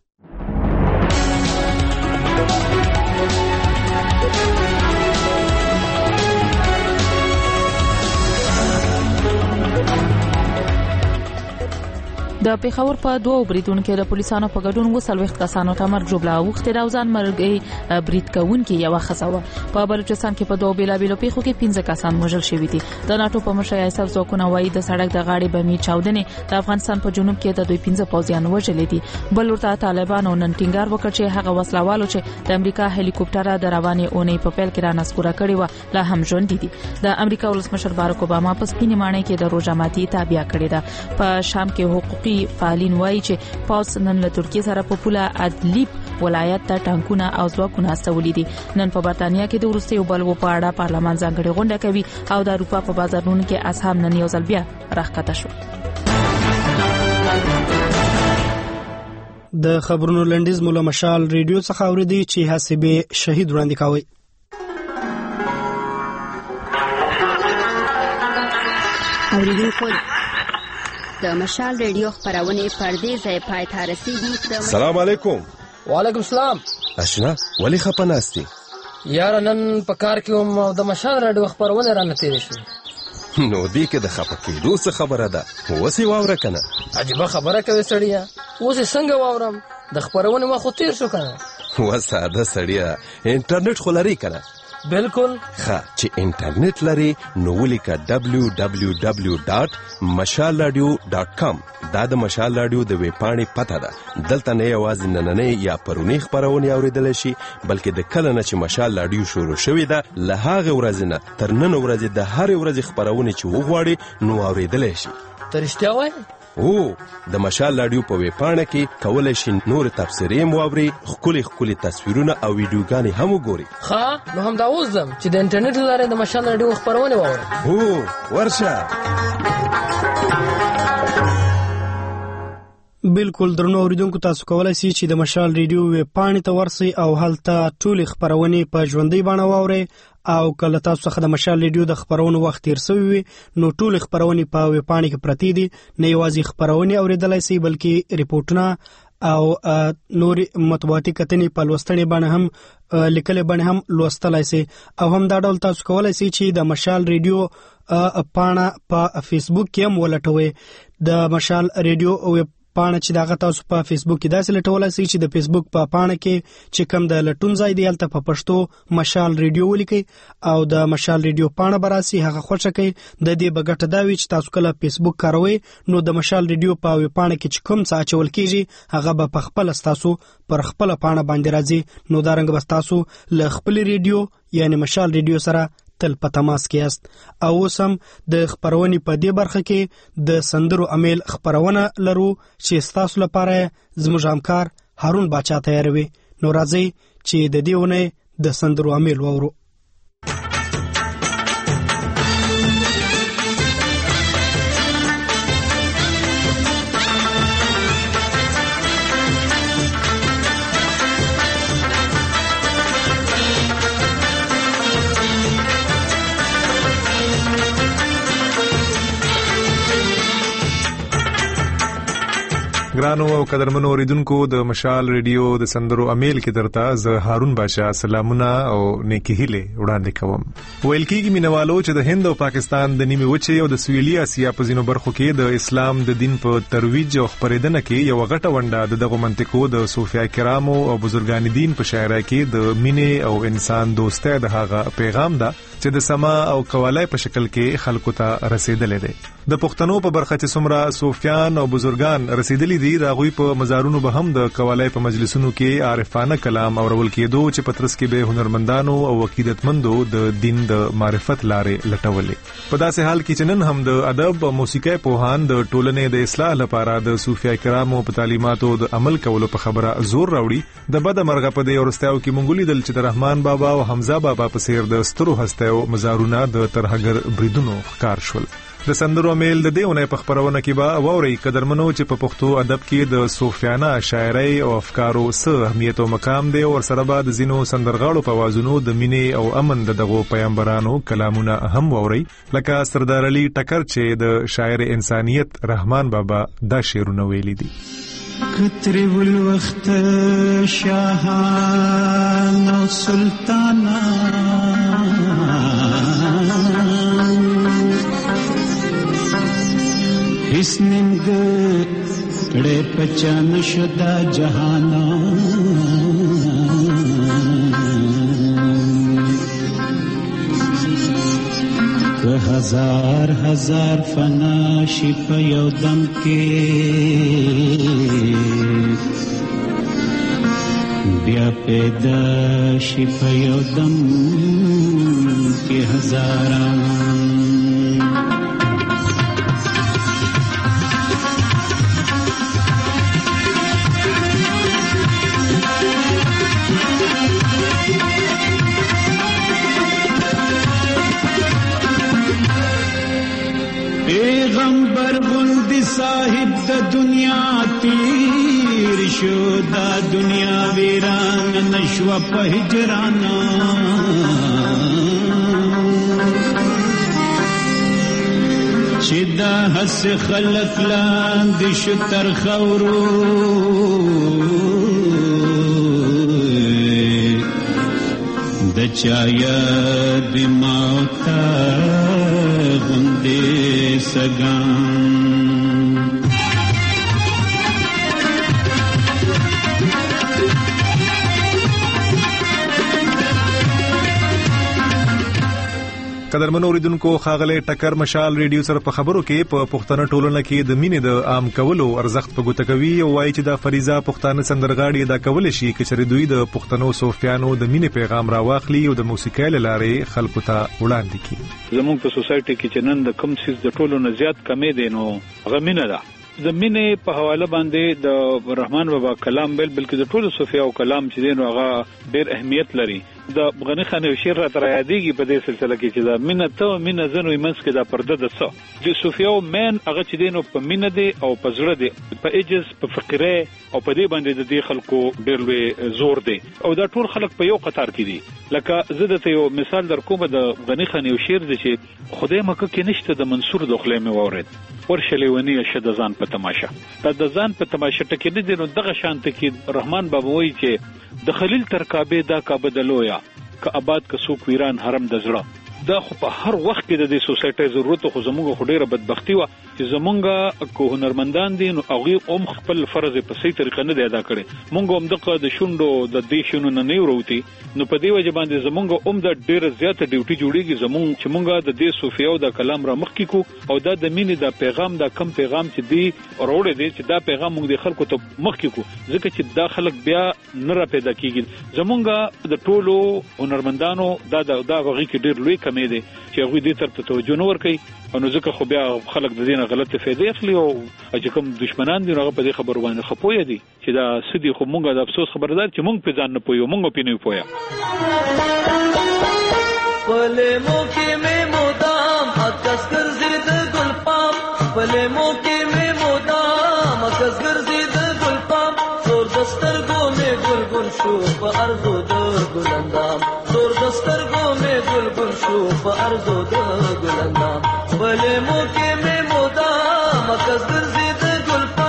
د پیښور په دوه بریدونو کې د پولیسانو په ګډون 40 کسانو ته مرګ جوړه وخت د ځان مرګي برید کوونکې یو خزاوه. په بلوچستان کې په دوه بیلابیلو پیښو کې 15 کسان وژل شوي دي. د ناتو په مشر ایسف ځواکونه وایي د سړک د غاړې بمي چاودنې د افغانستان په جنوب کې د دوی 15 پوځیان وژل دي. بل ورته طالبانو نن ټینګار وکړ چې هغه وسلوالو چې د امریکا هلیکوپټر د روانې اونۍ په پیل کې را نسکوره کړی و لا هم ژوند دي. د امریکا ولسمشر باراک اوباما په سپینې ماڼۍ کې د روزه ماتي تابع کړی ده. په شام کې حقوقي فعالین وایي چې پاوس نن له ترکیه سره په پوله ادلیب ولایت ته ټانکونه او ځواکونه استولي دي. نن په برتانیا کې د وروستیو بلوو په اړه پارلمان ځانګړې غونډه کوي او د اروپا په بازارونو کې اصحاب نن یو ځل بیا راښکته شو. د خبرونو لنډیز مولا مشال ریډیو څخه اوریدي چې حسیبه شهید وړاندې کوي. اوریدونکو، د مشال ریډیو خبرونه پردې ځای پای ته رسیدي. سلام علیکم. وعلیکم السلام. اشنا ولی خپناستی؟ یار نن په کار کې هم د مشال ریډیو خبرونه را نتیری شو. نو دې کې د خپکېدو څه خبره ده؟ وسی واوره کنه. عجیب خبره کوي سړیا. اوس څنګه واورم؟ د خبرونه ما خو تیر شو کنه. وساده سړیا، انټرنیټ خو لري کنه. بالکل. ها چې انټرنیټ لري نو ولیکه www.mashalradio.com. دا د مشال رادیو د ویب پاڼې پته ده. دلته نه یوازې نننې یا پرونی خبرونه اوریدل شي، بلکې د کله نه چې مشال رادیو شروع شوې ده له هغه ورځې نه تر نن ورځې د هر ورځې خبرونه چې وغواړي نو اوریدل شي. ترشتیا وای؟ او د مشال رادیو په ویب پاڼه کې کولای شي نور تفسیرې مواوري، خولي تصویرونه او ویډیوګانې هم وګوري. ښه، نو هم دا وزم چې د انټرنیټ لاره د مشال رادیو خبرونه واورم. هو ورشه. بالکل. درنو اوریدونکو، تاسو کولای شئ چې د مشال ریډیو ویب پاڼې ته ورسئ او هلته ټول خبرونه په ژوندۍ بڼه واورئ. او کله تاسو څخه د مشال ریډیو د خبرونو وخت تیر شوی وي نو ټول خبرونه په ویب پاڼې کې پرتی دي. نه یوازې خبرونه اوریدلای شئ بلکې ریپورتونه او نور مطبوعاتي کتنې په لوستنې باندې هم لیکلې باندې هم لوستلای شئ. او هم دا ډول تاسو کولای شئ چې د مشال ریډیو پاڼه په فیسبوک کې هم ولټوئ. د مشال ریډیو ویب پاڼه چې داغه تاسو په فیسبوک کې داسې لټولای شئ چې د فیسبوک په پاڼه کې چې کوم د لټون ځای دی هلته په پښتو مشال ریډیو ولیکئ او د مشال ریډیو پاڼه براسي هغه خوښه کوي. د دې بغټه دا وی چې تاسو کله فیسبوک کاروئ نو د مشال ریډیو په پاڼه کې چې کوم څه اچول کیږي هغه به په خپل تاسو پر خپل پاڼه باندې راځي. نو دا رنګ به تاسو له خپل ریډیو یعنی مشال ریډیو سره تل په تماس کې است. او سم د خبرونې په دې برخه کې د سندرو امیل خبرونه لرو چې تاسو لپاره زموږ همکار هارون باچا تیاروي. نو راځي چې د دې ونه د سندرو امیل وورو. ګرانو او قدرمنو اوریدونکو، د مشال ریډیو د سندرو امیل کې درته زه هارون باشا سلامونه او نیکی هیله وړاندې کوم. ویل کېږي مینوالو چې د هند او پاکستان د نیمه وچې او د سویلي اسیا په ځینو برخو کې د اسلام د دین په ترویج او خپرېدنه کې یو غټه ونډه دغه منطقو د صوفیا کرامو او بزرګان دین په شاعرۍ کې د مینې او انسان دوستۍ د هغه پیغام ده چې د سما او قوالای په شکل کې خلکو ته رسیدلې ده. د پښتنو په برخه چې څومره صوفیان او بزرگان رسیدلی دي راغوي په مزارونو به هم د قوالای په مجلسونو کې عارفانه کلام اورول کېدو چې پترس کې به هنرمندانو او عقیدتمندو د دین د معرفت لارې لټولې. په داسې حال کې چې نن هم د ادب او موسیقي پوهان د ټولنې د اصلاح لپاره د صوفیا کرامو په تعلیماتو د عمل کولو په خبره زور راوړي. د بد مرغه په دې ورستیاو کې مونږ لیدل چې د رحمان بابا او حمزه بابا په څیر د سترو هستیو مزارونه د ترهګر بریدونو ښکار شول. د سندرو میل د دې اونۍ په خبرونه کې به واوري قدرمنو چې په پښتو ادب کې د صوفیانه شاعرۍ او افکارو څه اهمیت او مقام دی او سره به د زینو سندرغاړو په وازونو د مینې او امن دغه پیغمبرانو کلامونه هم واوري لکه سردار علي ټکر چې د شاعر انسانیت رحمان بابا دا شعرونه ویلي دي. کتری والوقت شاهان او سلطانان هیڅ نیمګړی پچا نشو دا جهانا که هزار هزار فنا شي په یو دم کې بیا پیدا شي په یو دم کې هزاران. پیغمبر غوندی صاحب د دنیا تیر شو دا دنیا ویران نشو په هجرانا چې دا حس خلق لاندې شو تر خورو د چایا د موتا غوندې سگان. قدرمنو اوریدونکو ښاغلی ټکر مشال ریډیو سره په خبرو کې په پښتنه ټولنه کې د مینې د عام کولو ارزښت په ګوته کوي او وایي چې دا فریضه پښتانه سندرغاړي ادا کولی شي که چېرې دوی د پښتنو صوفیانو د مینې پیغام راواخلي او د موسیقۍ له لارې خلکو ته وړاندې کړي. زموږ په سوسایټي کې چې نن د کم څیز د ټولو نه زیات کمې دی نو هغه مینه ده. د مینې په حواله باندې د رحمان بابا کلام بلکې د ټولو صوفیاو کلام چې دی نو هغه ډېر اهمیت لري. د غنی خان یو شعر راته یادېږي په دې سلسله کې چې دا مینه ته مینه زنو منځ کې دا پرده ده څه د صوفیاو مین هغه چې دی نو په مینه دی او په زړه دی په عجز په فقیرۍ او په دې باندې د دې خلکو ډېر لوی زور دی او دا ټول خلک په یو قطار کې دي. لکه زه درته یو مثال در کوم د غنی خان یو شعر دی چې خدای مکه کې نشته د منصور د خولې مې واورېد ورشلې ونی شه د ځان په تماشا دا د ځان په تماشا ټکې نه دی نو دغه شانته کې رحمان بابا وایي چې د خلیل تر کعبه دا کعبه د لویا که آباد که سوق ویران حرم د زړه دا خو په هر وخت کې د دې سوسایټي ضرورت خو زموږ خو ډیره بدبختی و چې زمونږ کو هنرمندان دي نو هغه خپل فرض په صحیح طریقه نه دی ادا کړي. مونږ هم دغه د شوندو د دې شنو نه وروتي نو په دې وجه باندې زمونږ د ډیره زیاته ډیوټي جوړیږي زمونږ چې مونږ د دې صوفیاو د کلام را مخ کې کو او دا د مینې د پیغام دا کم پیغام چې دی وروړي دي چې دا پیغام موږ د خلکو ته مخ کې کو ځکه چې دا خلک بیا نه را پیدا کیږي. زمونږ د ټولو هنرمندانو دا وغي کې ډیر لوی کمی دی چې هغه دې تر توجه نه ور کوي نو ځکه خو بیا خلک د دې نه غلطه فائدې اخلي او چې کوم دشمنان دي هغه په دې خبرو باندې خپوي دي چې دا سدي خو مونږه د افسوس خبردار چې مونږ په ځان نه پویو مونږ په نه پویا. پله موکي مې مودام حقس ګرځید ګلپام پله موکي مې مودام حقس ګرځید ګلپام زور دستر ګو مې ګلګل شو په ارزو د ګلندام زور دستر ګو مې ګلګل شو په ارزو د ګلندام پله موکي مې مودام حقس ګرځید ګلپام.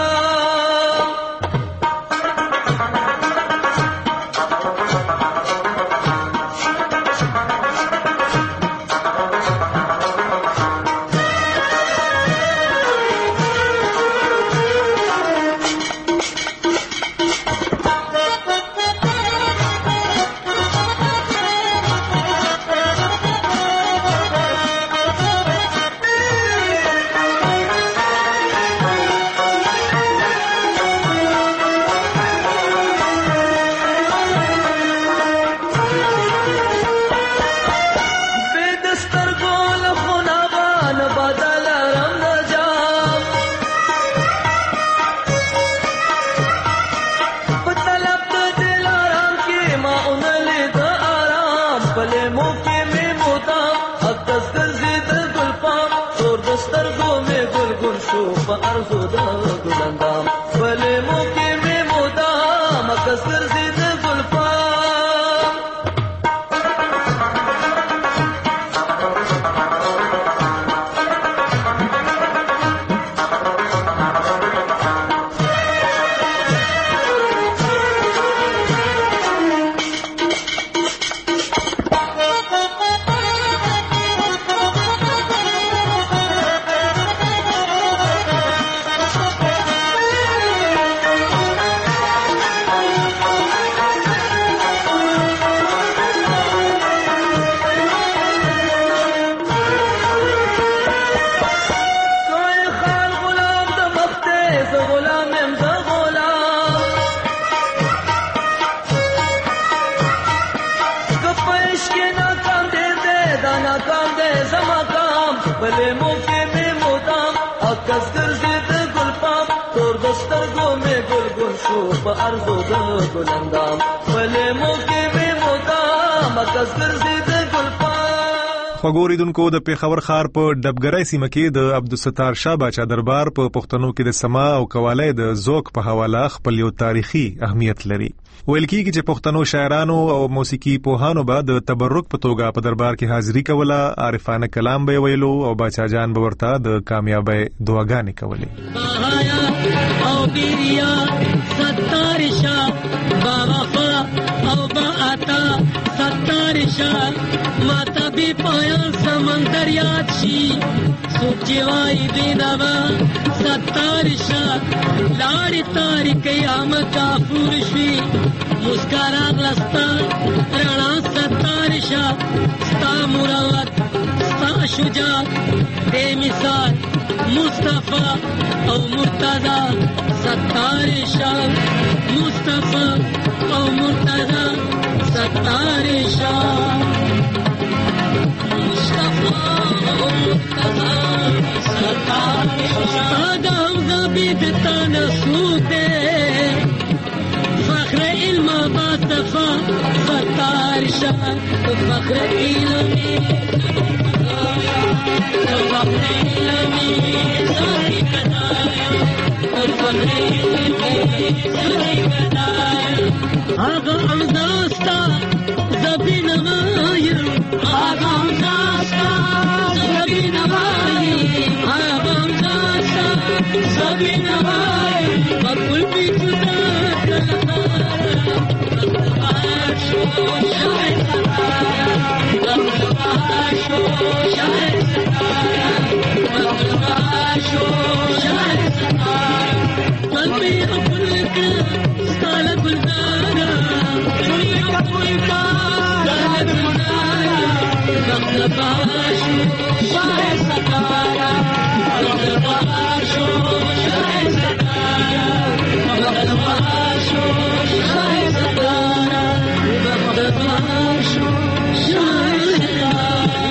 ارزو د ګلندام بلې مو کې مې مدام کس ګرځي د ګلپام ارزو د ګلندام بلې مو کې مې مدام کس ګرځي د ګلپام. خوګوریدونکو د پیښور ښار په ډبګرای سیمه کې د عبدالستار شاه باچا دربار په پښتنو کې د سما او قواله د ذوق په حواله خپل یو تاریخي اهمیت لري. ویل کېږي چې پښتنو شاعرانو او موسیقي پوهانو به د تبرک په توګه په دربار کې حاضری کوله، عارفانه کلام به ویلو او باچا جان به ورته د کامیابی دعاګانې کولې. او بیریا ستار شاه با وفا او با عطا ستار شاه ماتا بی پایان سمندر یاد شي سوک جوای بینوا ستار شاه لاړ تاریخ قیامت کافور شي مسکرا غلستا رڼا ستار شاه ستا مروت ستا شجاعت بے مثال مصطفی او مرتضی ستار شاه مصطفی او مرتضی ستار شاه مصطفی او مرتضی ستار شاه آدم زبید تنسوک دے فخر علم باصفا ستار شاه فخر علمی فخر علمی ساری بدایا آغا امزاستا زبین غایر آغا امزاستا زبین غایر آغا امزاستا زبین غایر بکل بی جدا کلخارشو شاید ستارا بکلخارشو شاید ستارا بکلخارشو شاید ستارا قلبي أقولك استعلى بلدانا قلبي أقولك استعلى بلدانا مغلب عاشو شاهد ستارا مغلب عاشو شاهد ستارا مغلب عاشو شاهد ستارا مغلب عاشو شاهد ستارا.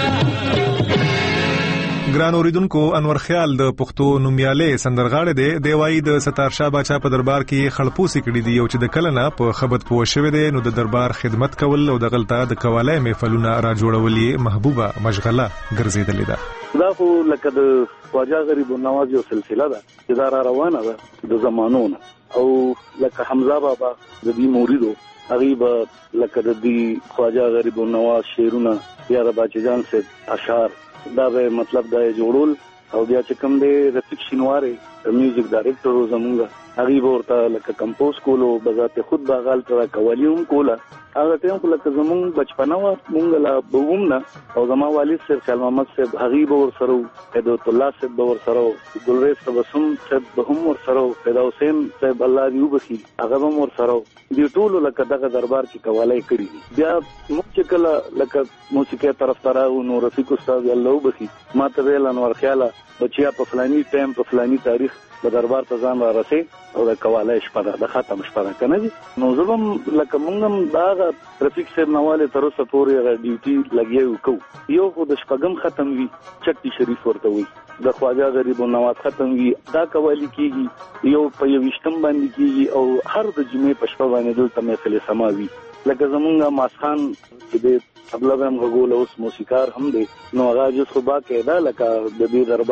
ګران اوریدونکو، انور خیال د پښتو نومیاله سندرغاړی دی. دی وايي د ستار شاه باچا په دربار کې خړپوسې کړي دي او چې د کله نه په خبت پوه شوی دی نو د دربار خدمت کول او د غلطه د قواله محفلونه را جوړولې محبوبه مشغله ګرځیدلې ده. دا خو لکه د خواجه غریب النواز یو سلسله ده چې دا را روانه ده د زمانونو، او لکه حمزه بابا د دې موریدو غریب لکه د دې خواجه غریب النواز شعرونه یا باچا جان سے اشعار دا به مطلب دا جوړول او بیا چې کوم دی رفیق شینواری میوزیک ډایرکټر زمونږ غریب ورته لکه کمپوز کولو بذات خود باغال کرا کولیوم کولا هغه ټیم خو لکه زمونږ بچپنا و مونږ لا بووم نه او زما والد سر خیال محمد صاحب غریب ور سره هدایت الله صاحب ور سره ګلریز تبسم صاحب هم ور سره پیدا حسین صاحب الله دی وبخي هغه هم ور سره دی ټول لکه دغه دربار کې کوالای کړی بیا موږ چې کله لکه موسیقي طرف تراو نو رفیق استاد الله وبخي ما ته ویل انور خیاله بچیا په فلاني ټیم په فلاني تاریخ په دربار ته ځان را رسي او د کوالای شپه د ختم شپه کنه دي نو زبم لکه مونږم دا رفیق صاحب نواله تر اوسه پورې ډیوټي لګیو کو یو خو د شپږم ختم وی چټي شریف ورته وی د خواجه غریب النواز ختم وی دا قوالی کیږي یو په یوشتم باندې کیږي او هر د جمعې په شپه باندې دلته محفل سماوي لکه زمونږه ماسخان چې د طبله هم غوول اوس موسیقار هم دی نو هغه جز خو با کېدا لکه د دې دربار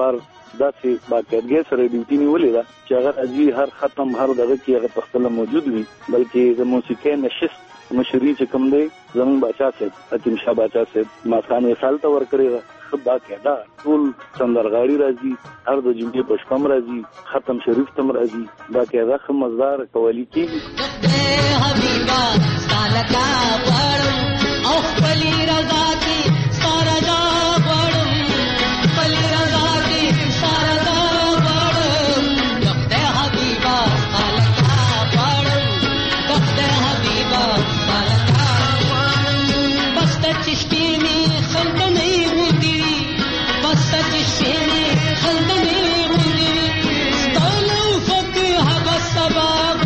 داسې باقاعدګۍ سره ډیوټي نیولې ده چې هغه راځي هر ختم هر دغه کې هغه په خپل موجود وي، بلکې د موسیقۍ نشست مشري چې کوم دی زمون بچا صاحب حتیم شاه بچا صاحب ماخان وصال ته ورکړی ده باقاعده ټول سندرغاړي راځي، هر د جمعې په شپه راځي، ختم شریف تم راځي، باقاعده ښه مزدار قوالی کېږي. حبیبا سالکا وړم او خپلې رضا کې ساردا وړم، خپلې رضا کې ساردا وړم، دخته حبیبا سالکا وړم، دخته حبیبا سالکا وړم، بس ته چشتي مې خندنې غوندې، بس ته چشتي مې خندنې غوندې، ستانه افق حبس سبا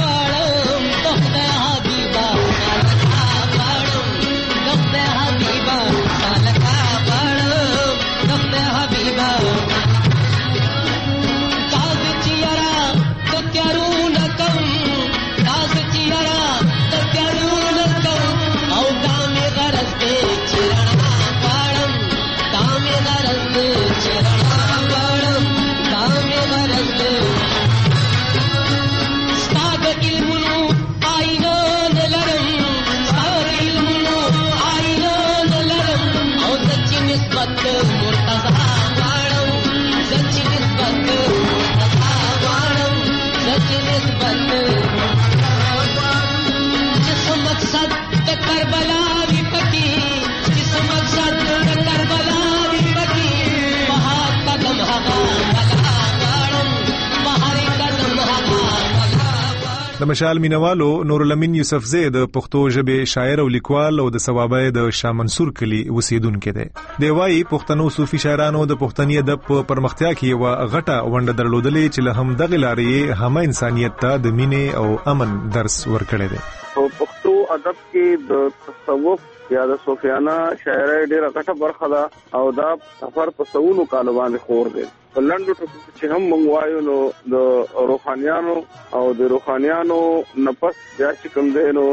د مشال مینوالو نور الامین یوسفزی د پښتو ژبې شاعر او لیکوال او د ثوابای د شاه منصور کلی اوسیدونکو دی. دی وايي پښتنو صوفي شاعرانو د پښتني ادب په پرمختیا کې یو غټه ونډه درلودلې چې له هم دغه لارې هم انسانیت ته د مینې او امن درس ورکړی دی. په پښتو ادب کې د تصوف یا د صوفیانه شاعرۍ ډېره غټه برخه ده او دا سفر په سونو کالو باندې خور دی. په لنډو ټکو چې هم موږ وایو نو د روحانیانو او د روحانیانو نفس بیا چې کوم دی نو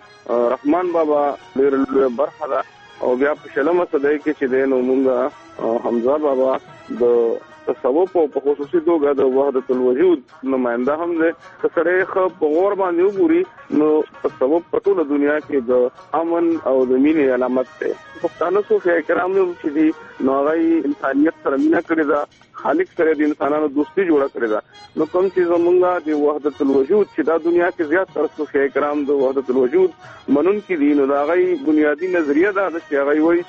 د رحمان بابا ډېره برخه ده او بیا په شلمه صدۍ کې چې دی نو موږ حمزه بابا د تصوف په خصوصي توګه د وحدت الوجود نماینده هم دی. که سړی ښه په غور باندې وګوري نو تصوف په ټوله دنیا کې د امن او د مینې علامت دی. پښتانه صوفیان کرام چې دي نو هغه انسانیت سره مینه کړې ده، خالق سره د انسانانو دوستي جوړه کړې ده. نو کوم چې زمونږ د وحدت الوجود چې دا دنیا کې زیات تر صوفیان کرام د وحدت الوجود منونکي دي، نو دا هغه بنیادی نظریه ده چې هغه وایي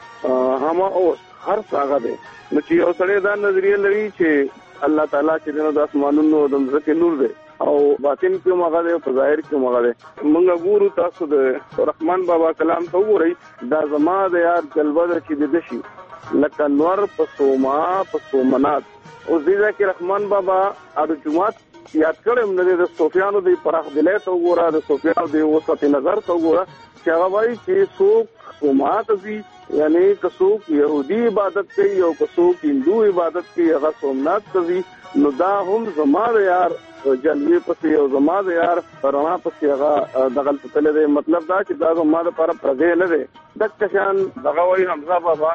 چې هما او هر څه هغه دی. نو چې یو سړی دا نظریه لري چې الله تعالی چې د اسمانونو او د ځمکې نور دی او باطن کې مغه دی او په ظاهر کې مغه دی. موږ ګورو تاسو د رحمان بابا کلام ته وګورئ، دا زما د یار جلوه ده چې د شي لکه نور په سوما په سومنات. اوس دې کې رحمان بابا د جمعات یاد کړم نه د صوفیانو د پراخ دلای ته وګوره، د صوفیانو د وسط نظر ته وګوره چې هغه وایي چې څوک سومات زی یعنی کڅوک يهودي عبادت کوي او کڅوک هندو عبادت کوي هغه سومنات کوي. نو دا هم زما د یار جلوه پسې او زما د یار رڼا پسې هغه دغل تل دی. مطلب دا چې دا زما د لپاره پردې نه دی. د کشان دغه وایي حمزه بابا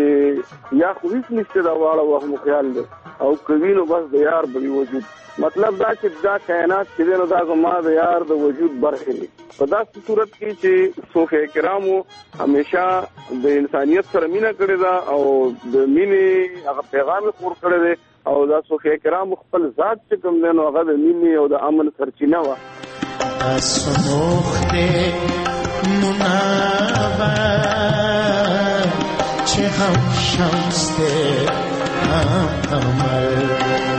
چې یا خو هیڅ نشته دا واړه وهم خیال دی او کوي نو بس د یار بلی وجود. مطلب دا چې دا کائنات چې نو دا زما د یار د وجود برخه دي. په داسې صورت کې چې صوفي کرامو همیشه د انسانیت سره مینه کړې ده او د مینې هغه پیغام خور کړی دی او دا صوفي کرام خپل ذات چې کوم دی نو هغه د مینې او د امن سرچینه وه. اسمخت منور چه هم شمس هم قمر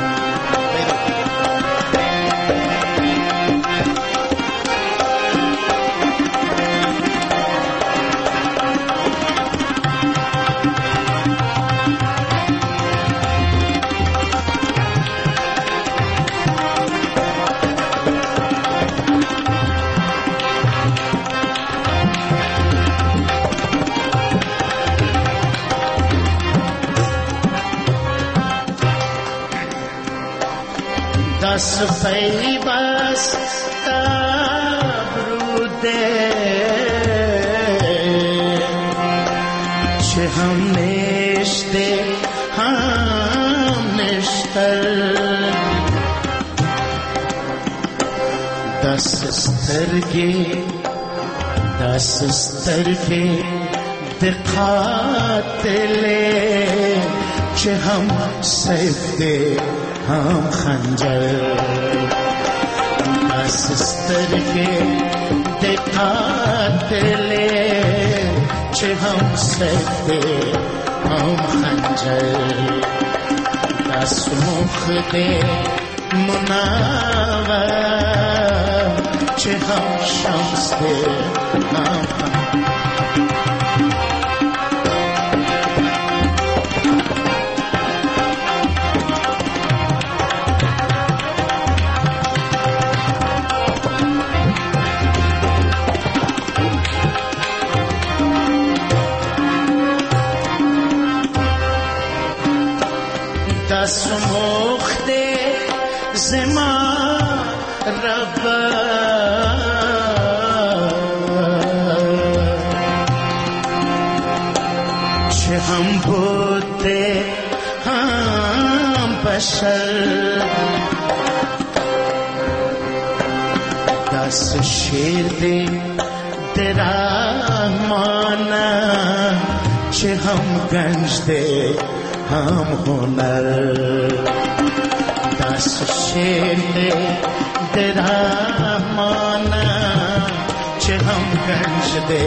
دس پی بس تبروده چه هم نشته هم نشته داس سترګې د قاتلې چې هم سیف دې هم خنجر داس سترګې د قاتلې چې هم سیف دې هم خنجر داس مخ دې منور چې هم شمس دې هم دسموخ دې زما رب چې هم بوته هم بشر دس شیر دې تیرا مانا چې هم گنج دې हम हुनर दस शेर तेरा माना چې هم گنج دے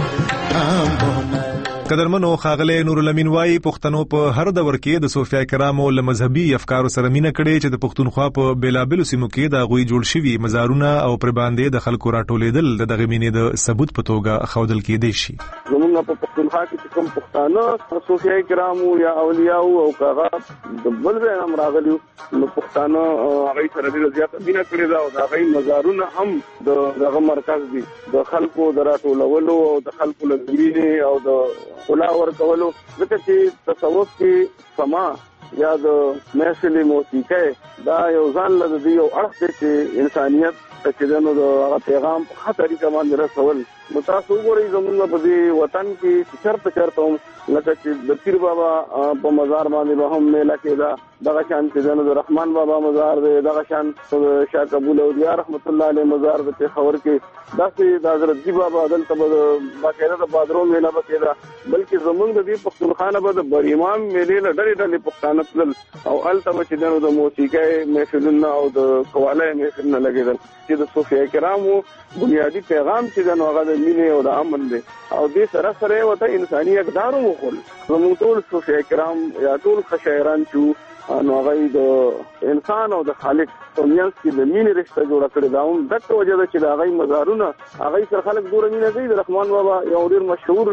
हम हुनर قدرمنو ښاغلی نورالامین وایي پښتنو په هر دور کې د صوفیا کرامو له مذهبي افکارو سره مینه کړې چې د پښتونخوا په بیلابلو سیمو کې د هغوی جوړ شوي مزارونه او پر باندې د خلکو راټولېدل د دغې مینې د ثبوت په توګه ښودل کېدی شي. زمونږ په پښتونخوا کې کوم پښتانه صوفیا کرامو یا اولیاء او کاغه د بل ځای هم راغلي نو پښتانه هغه سره ډېره زیاته مینه کړې ده او د هغوی مزارونه هم دغه مرکز دي د خلکو د راټولولو او د خلکو له مینې او د خلا ورکولو ځکه چې تصوف کې سما یا د محفل موسیقي دا یو ځان له دې یو اړخ دی چې انسانیت چې دنو د پیغام په خطرې باندې رسول نو تاسو وګورئ زموږ په دې وطن کې چرته هم لکه چې د پیر بابا په مزار باندې به هم میله کېده دغه شان چې دنو د رحمان بابا مزار دی دغه شان شاه قبول اولیا رحمت الله علیه مزار د پېښور کې داسې د حضرت جی بابا دلته به باقاعده د بادرو میله به کېده بلکې زموږ د دې پښتونخوا به د بریمام میلې له ډلې پښتانه تلل او هلته به چې دنو د موسیقۍ محفلونه او د قوالۍ محفلونه لګېدل چې د صوفیا کرامو بنیادی پیغام چې دنو هغه د مینې او د امن دی او دې سره سره ورته انساني اقدار وکړل زموږ ټول صوفیا کرام یا ټول ښه شاعران چې نو هغه د انسان او د خالق په میانس کې د مینې رشته جوړه کړې ده هم دغه وجه ده چې د هغه مزارونه هغه سره خلک دوره مینه کوي د رحمان بابا یو ډېر مشهور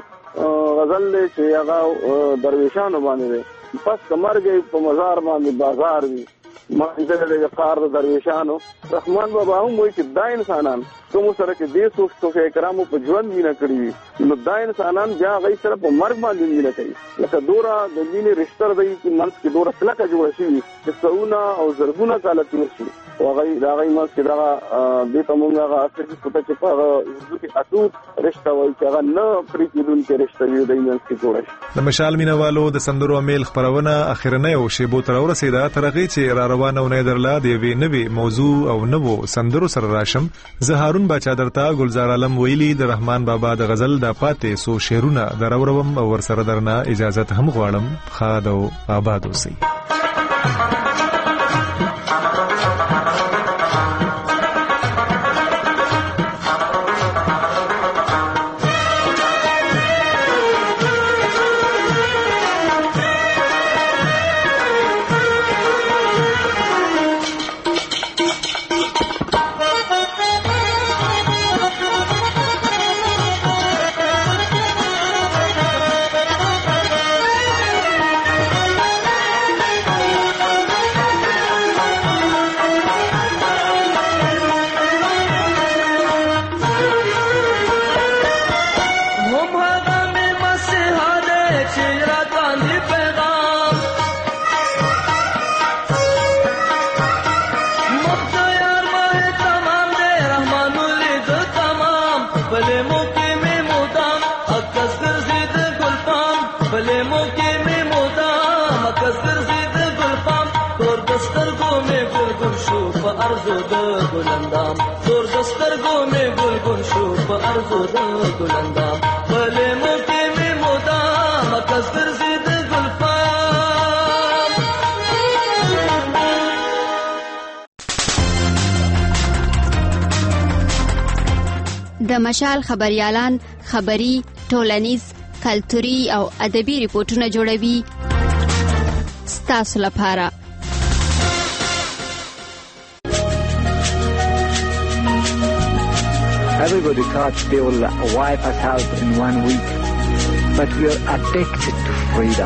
غزل دی چې هغه درویشانو باندې دی پس د مرګ په مزار باندې بازار وي منځل د قار د درویشانو رحمان بابا هم وایي چې دا انسانان کوم سره چې د صوفیا کرامو په ژوند مینه کړې وي نو دا انسانان بیا هغه سره په مرګ باندې مینه کوي لکه دوره د مینې رشته دی چې منځ کې دوره کلکه جوړه شوي چې سونه او زرګونه کاله تېر شي او هغه د هغې منځ کې دغه دې ته مونږ هغه اصلي پته چې په هغه کې اټوټ رشته وایي چې هغه نه پرې کېدونکې رشته وي د منځ کې جوړه شي. د مشال مینوالو د سندرو امیل خپرونه اخرنیو شیبو ته راورسېده تر هغې چې را روانه اونۍ درله د یوې نوې موضوع او نوو سندرو سره راشم زه هارون باچا درته ګلزار عالم ویلي د رحمان بابا د غزل د پاتې سو شعرونه دراوروم او ورسره درنه اجازت هم غواړم ښاد او آباد اوسئ. ارزو د ګلندام زور دسترګو مې ګلګون شو په ارزو د ګلندام بلې مو کې مې مدام کس ګرځي د ګلپام. د مشال خبريالان خبري، ټولنیز، کلتوري او ادبي ریپورتونه جوړوي ستاسو لپاره. Everybody thought they will wipe us out in 1 week, but we are addicted to freedom.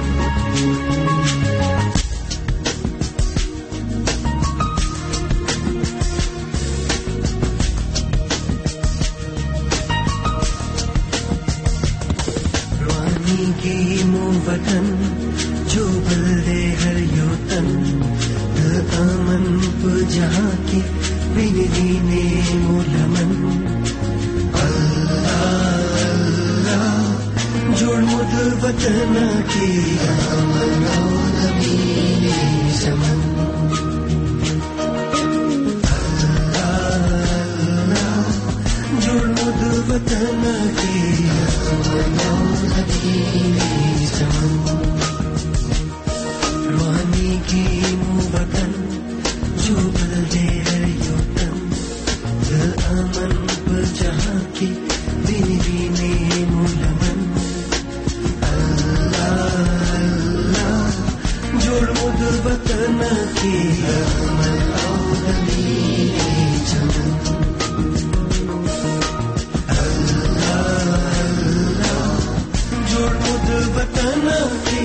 रुआनी की मुवतन जो बल्दे हर योतन अमन प जहाँ की बिनदी ने मुलमन जोड़ मुद वतन की समन जोड़ मुद वतन की समन रुहानी की मुवतन जो बल्दे हर योतन अमन प जहाँ की बिनदी ने मुलमन जोड़ मुद वतन की जोड़ मुद वतन की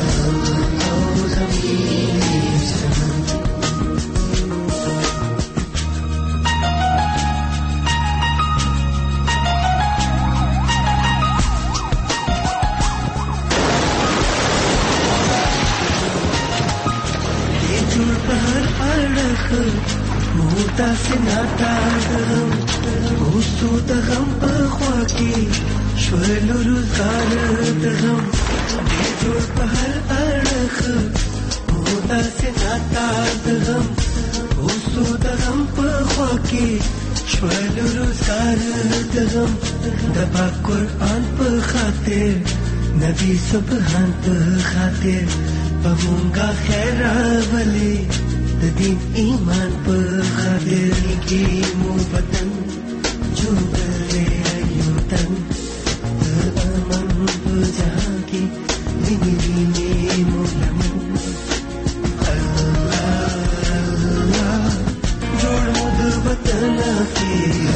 मोता से नाता दगम होसो दगम पखवा के श्वलो रुज़गार दगम जोड़ पहर अड़ख मोता से नाता दगम होसो दगम पखवा के श्वलो रुज़गार दगम दबा कुरान पर खातिर नबी सुबहान पर खातिर पहुंगा खैरा वले दीन ईमान पर खातिर की मुवतन जो बल्दे योतन अमन पर जहाँ की बिनदी में मुलमन अल्लाह जोड़ मुद वतन की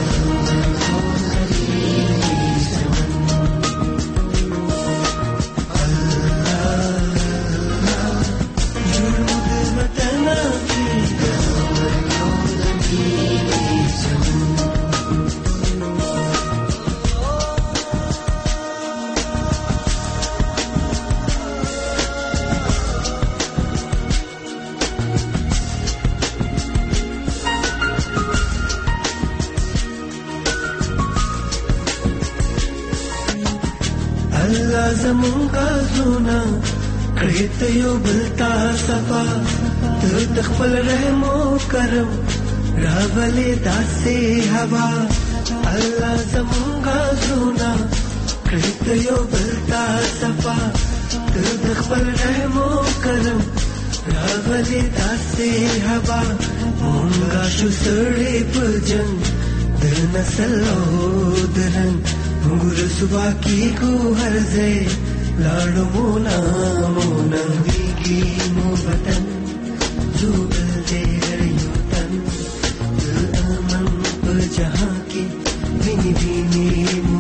زمونگا زونا کړیت یو بلتا صفا ته تخفل رحم او کرم راولې داسې هوا الله زمونگا زونا کړیت یو بلتا صفا ته تخفل رحم او کرم راولې داسې هوا مونږه شو سړې په جنگ د نسل او درن गुरसुबा की को हर से लाडो मोना मोना की मुवतन जो बल्दे हर योतन अमन प जहाँ की बिनदी ने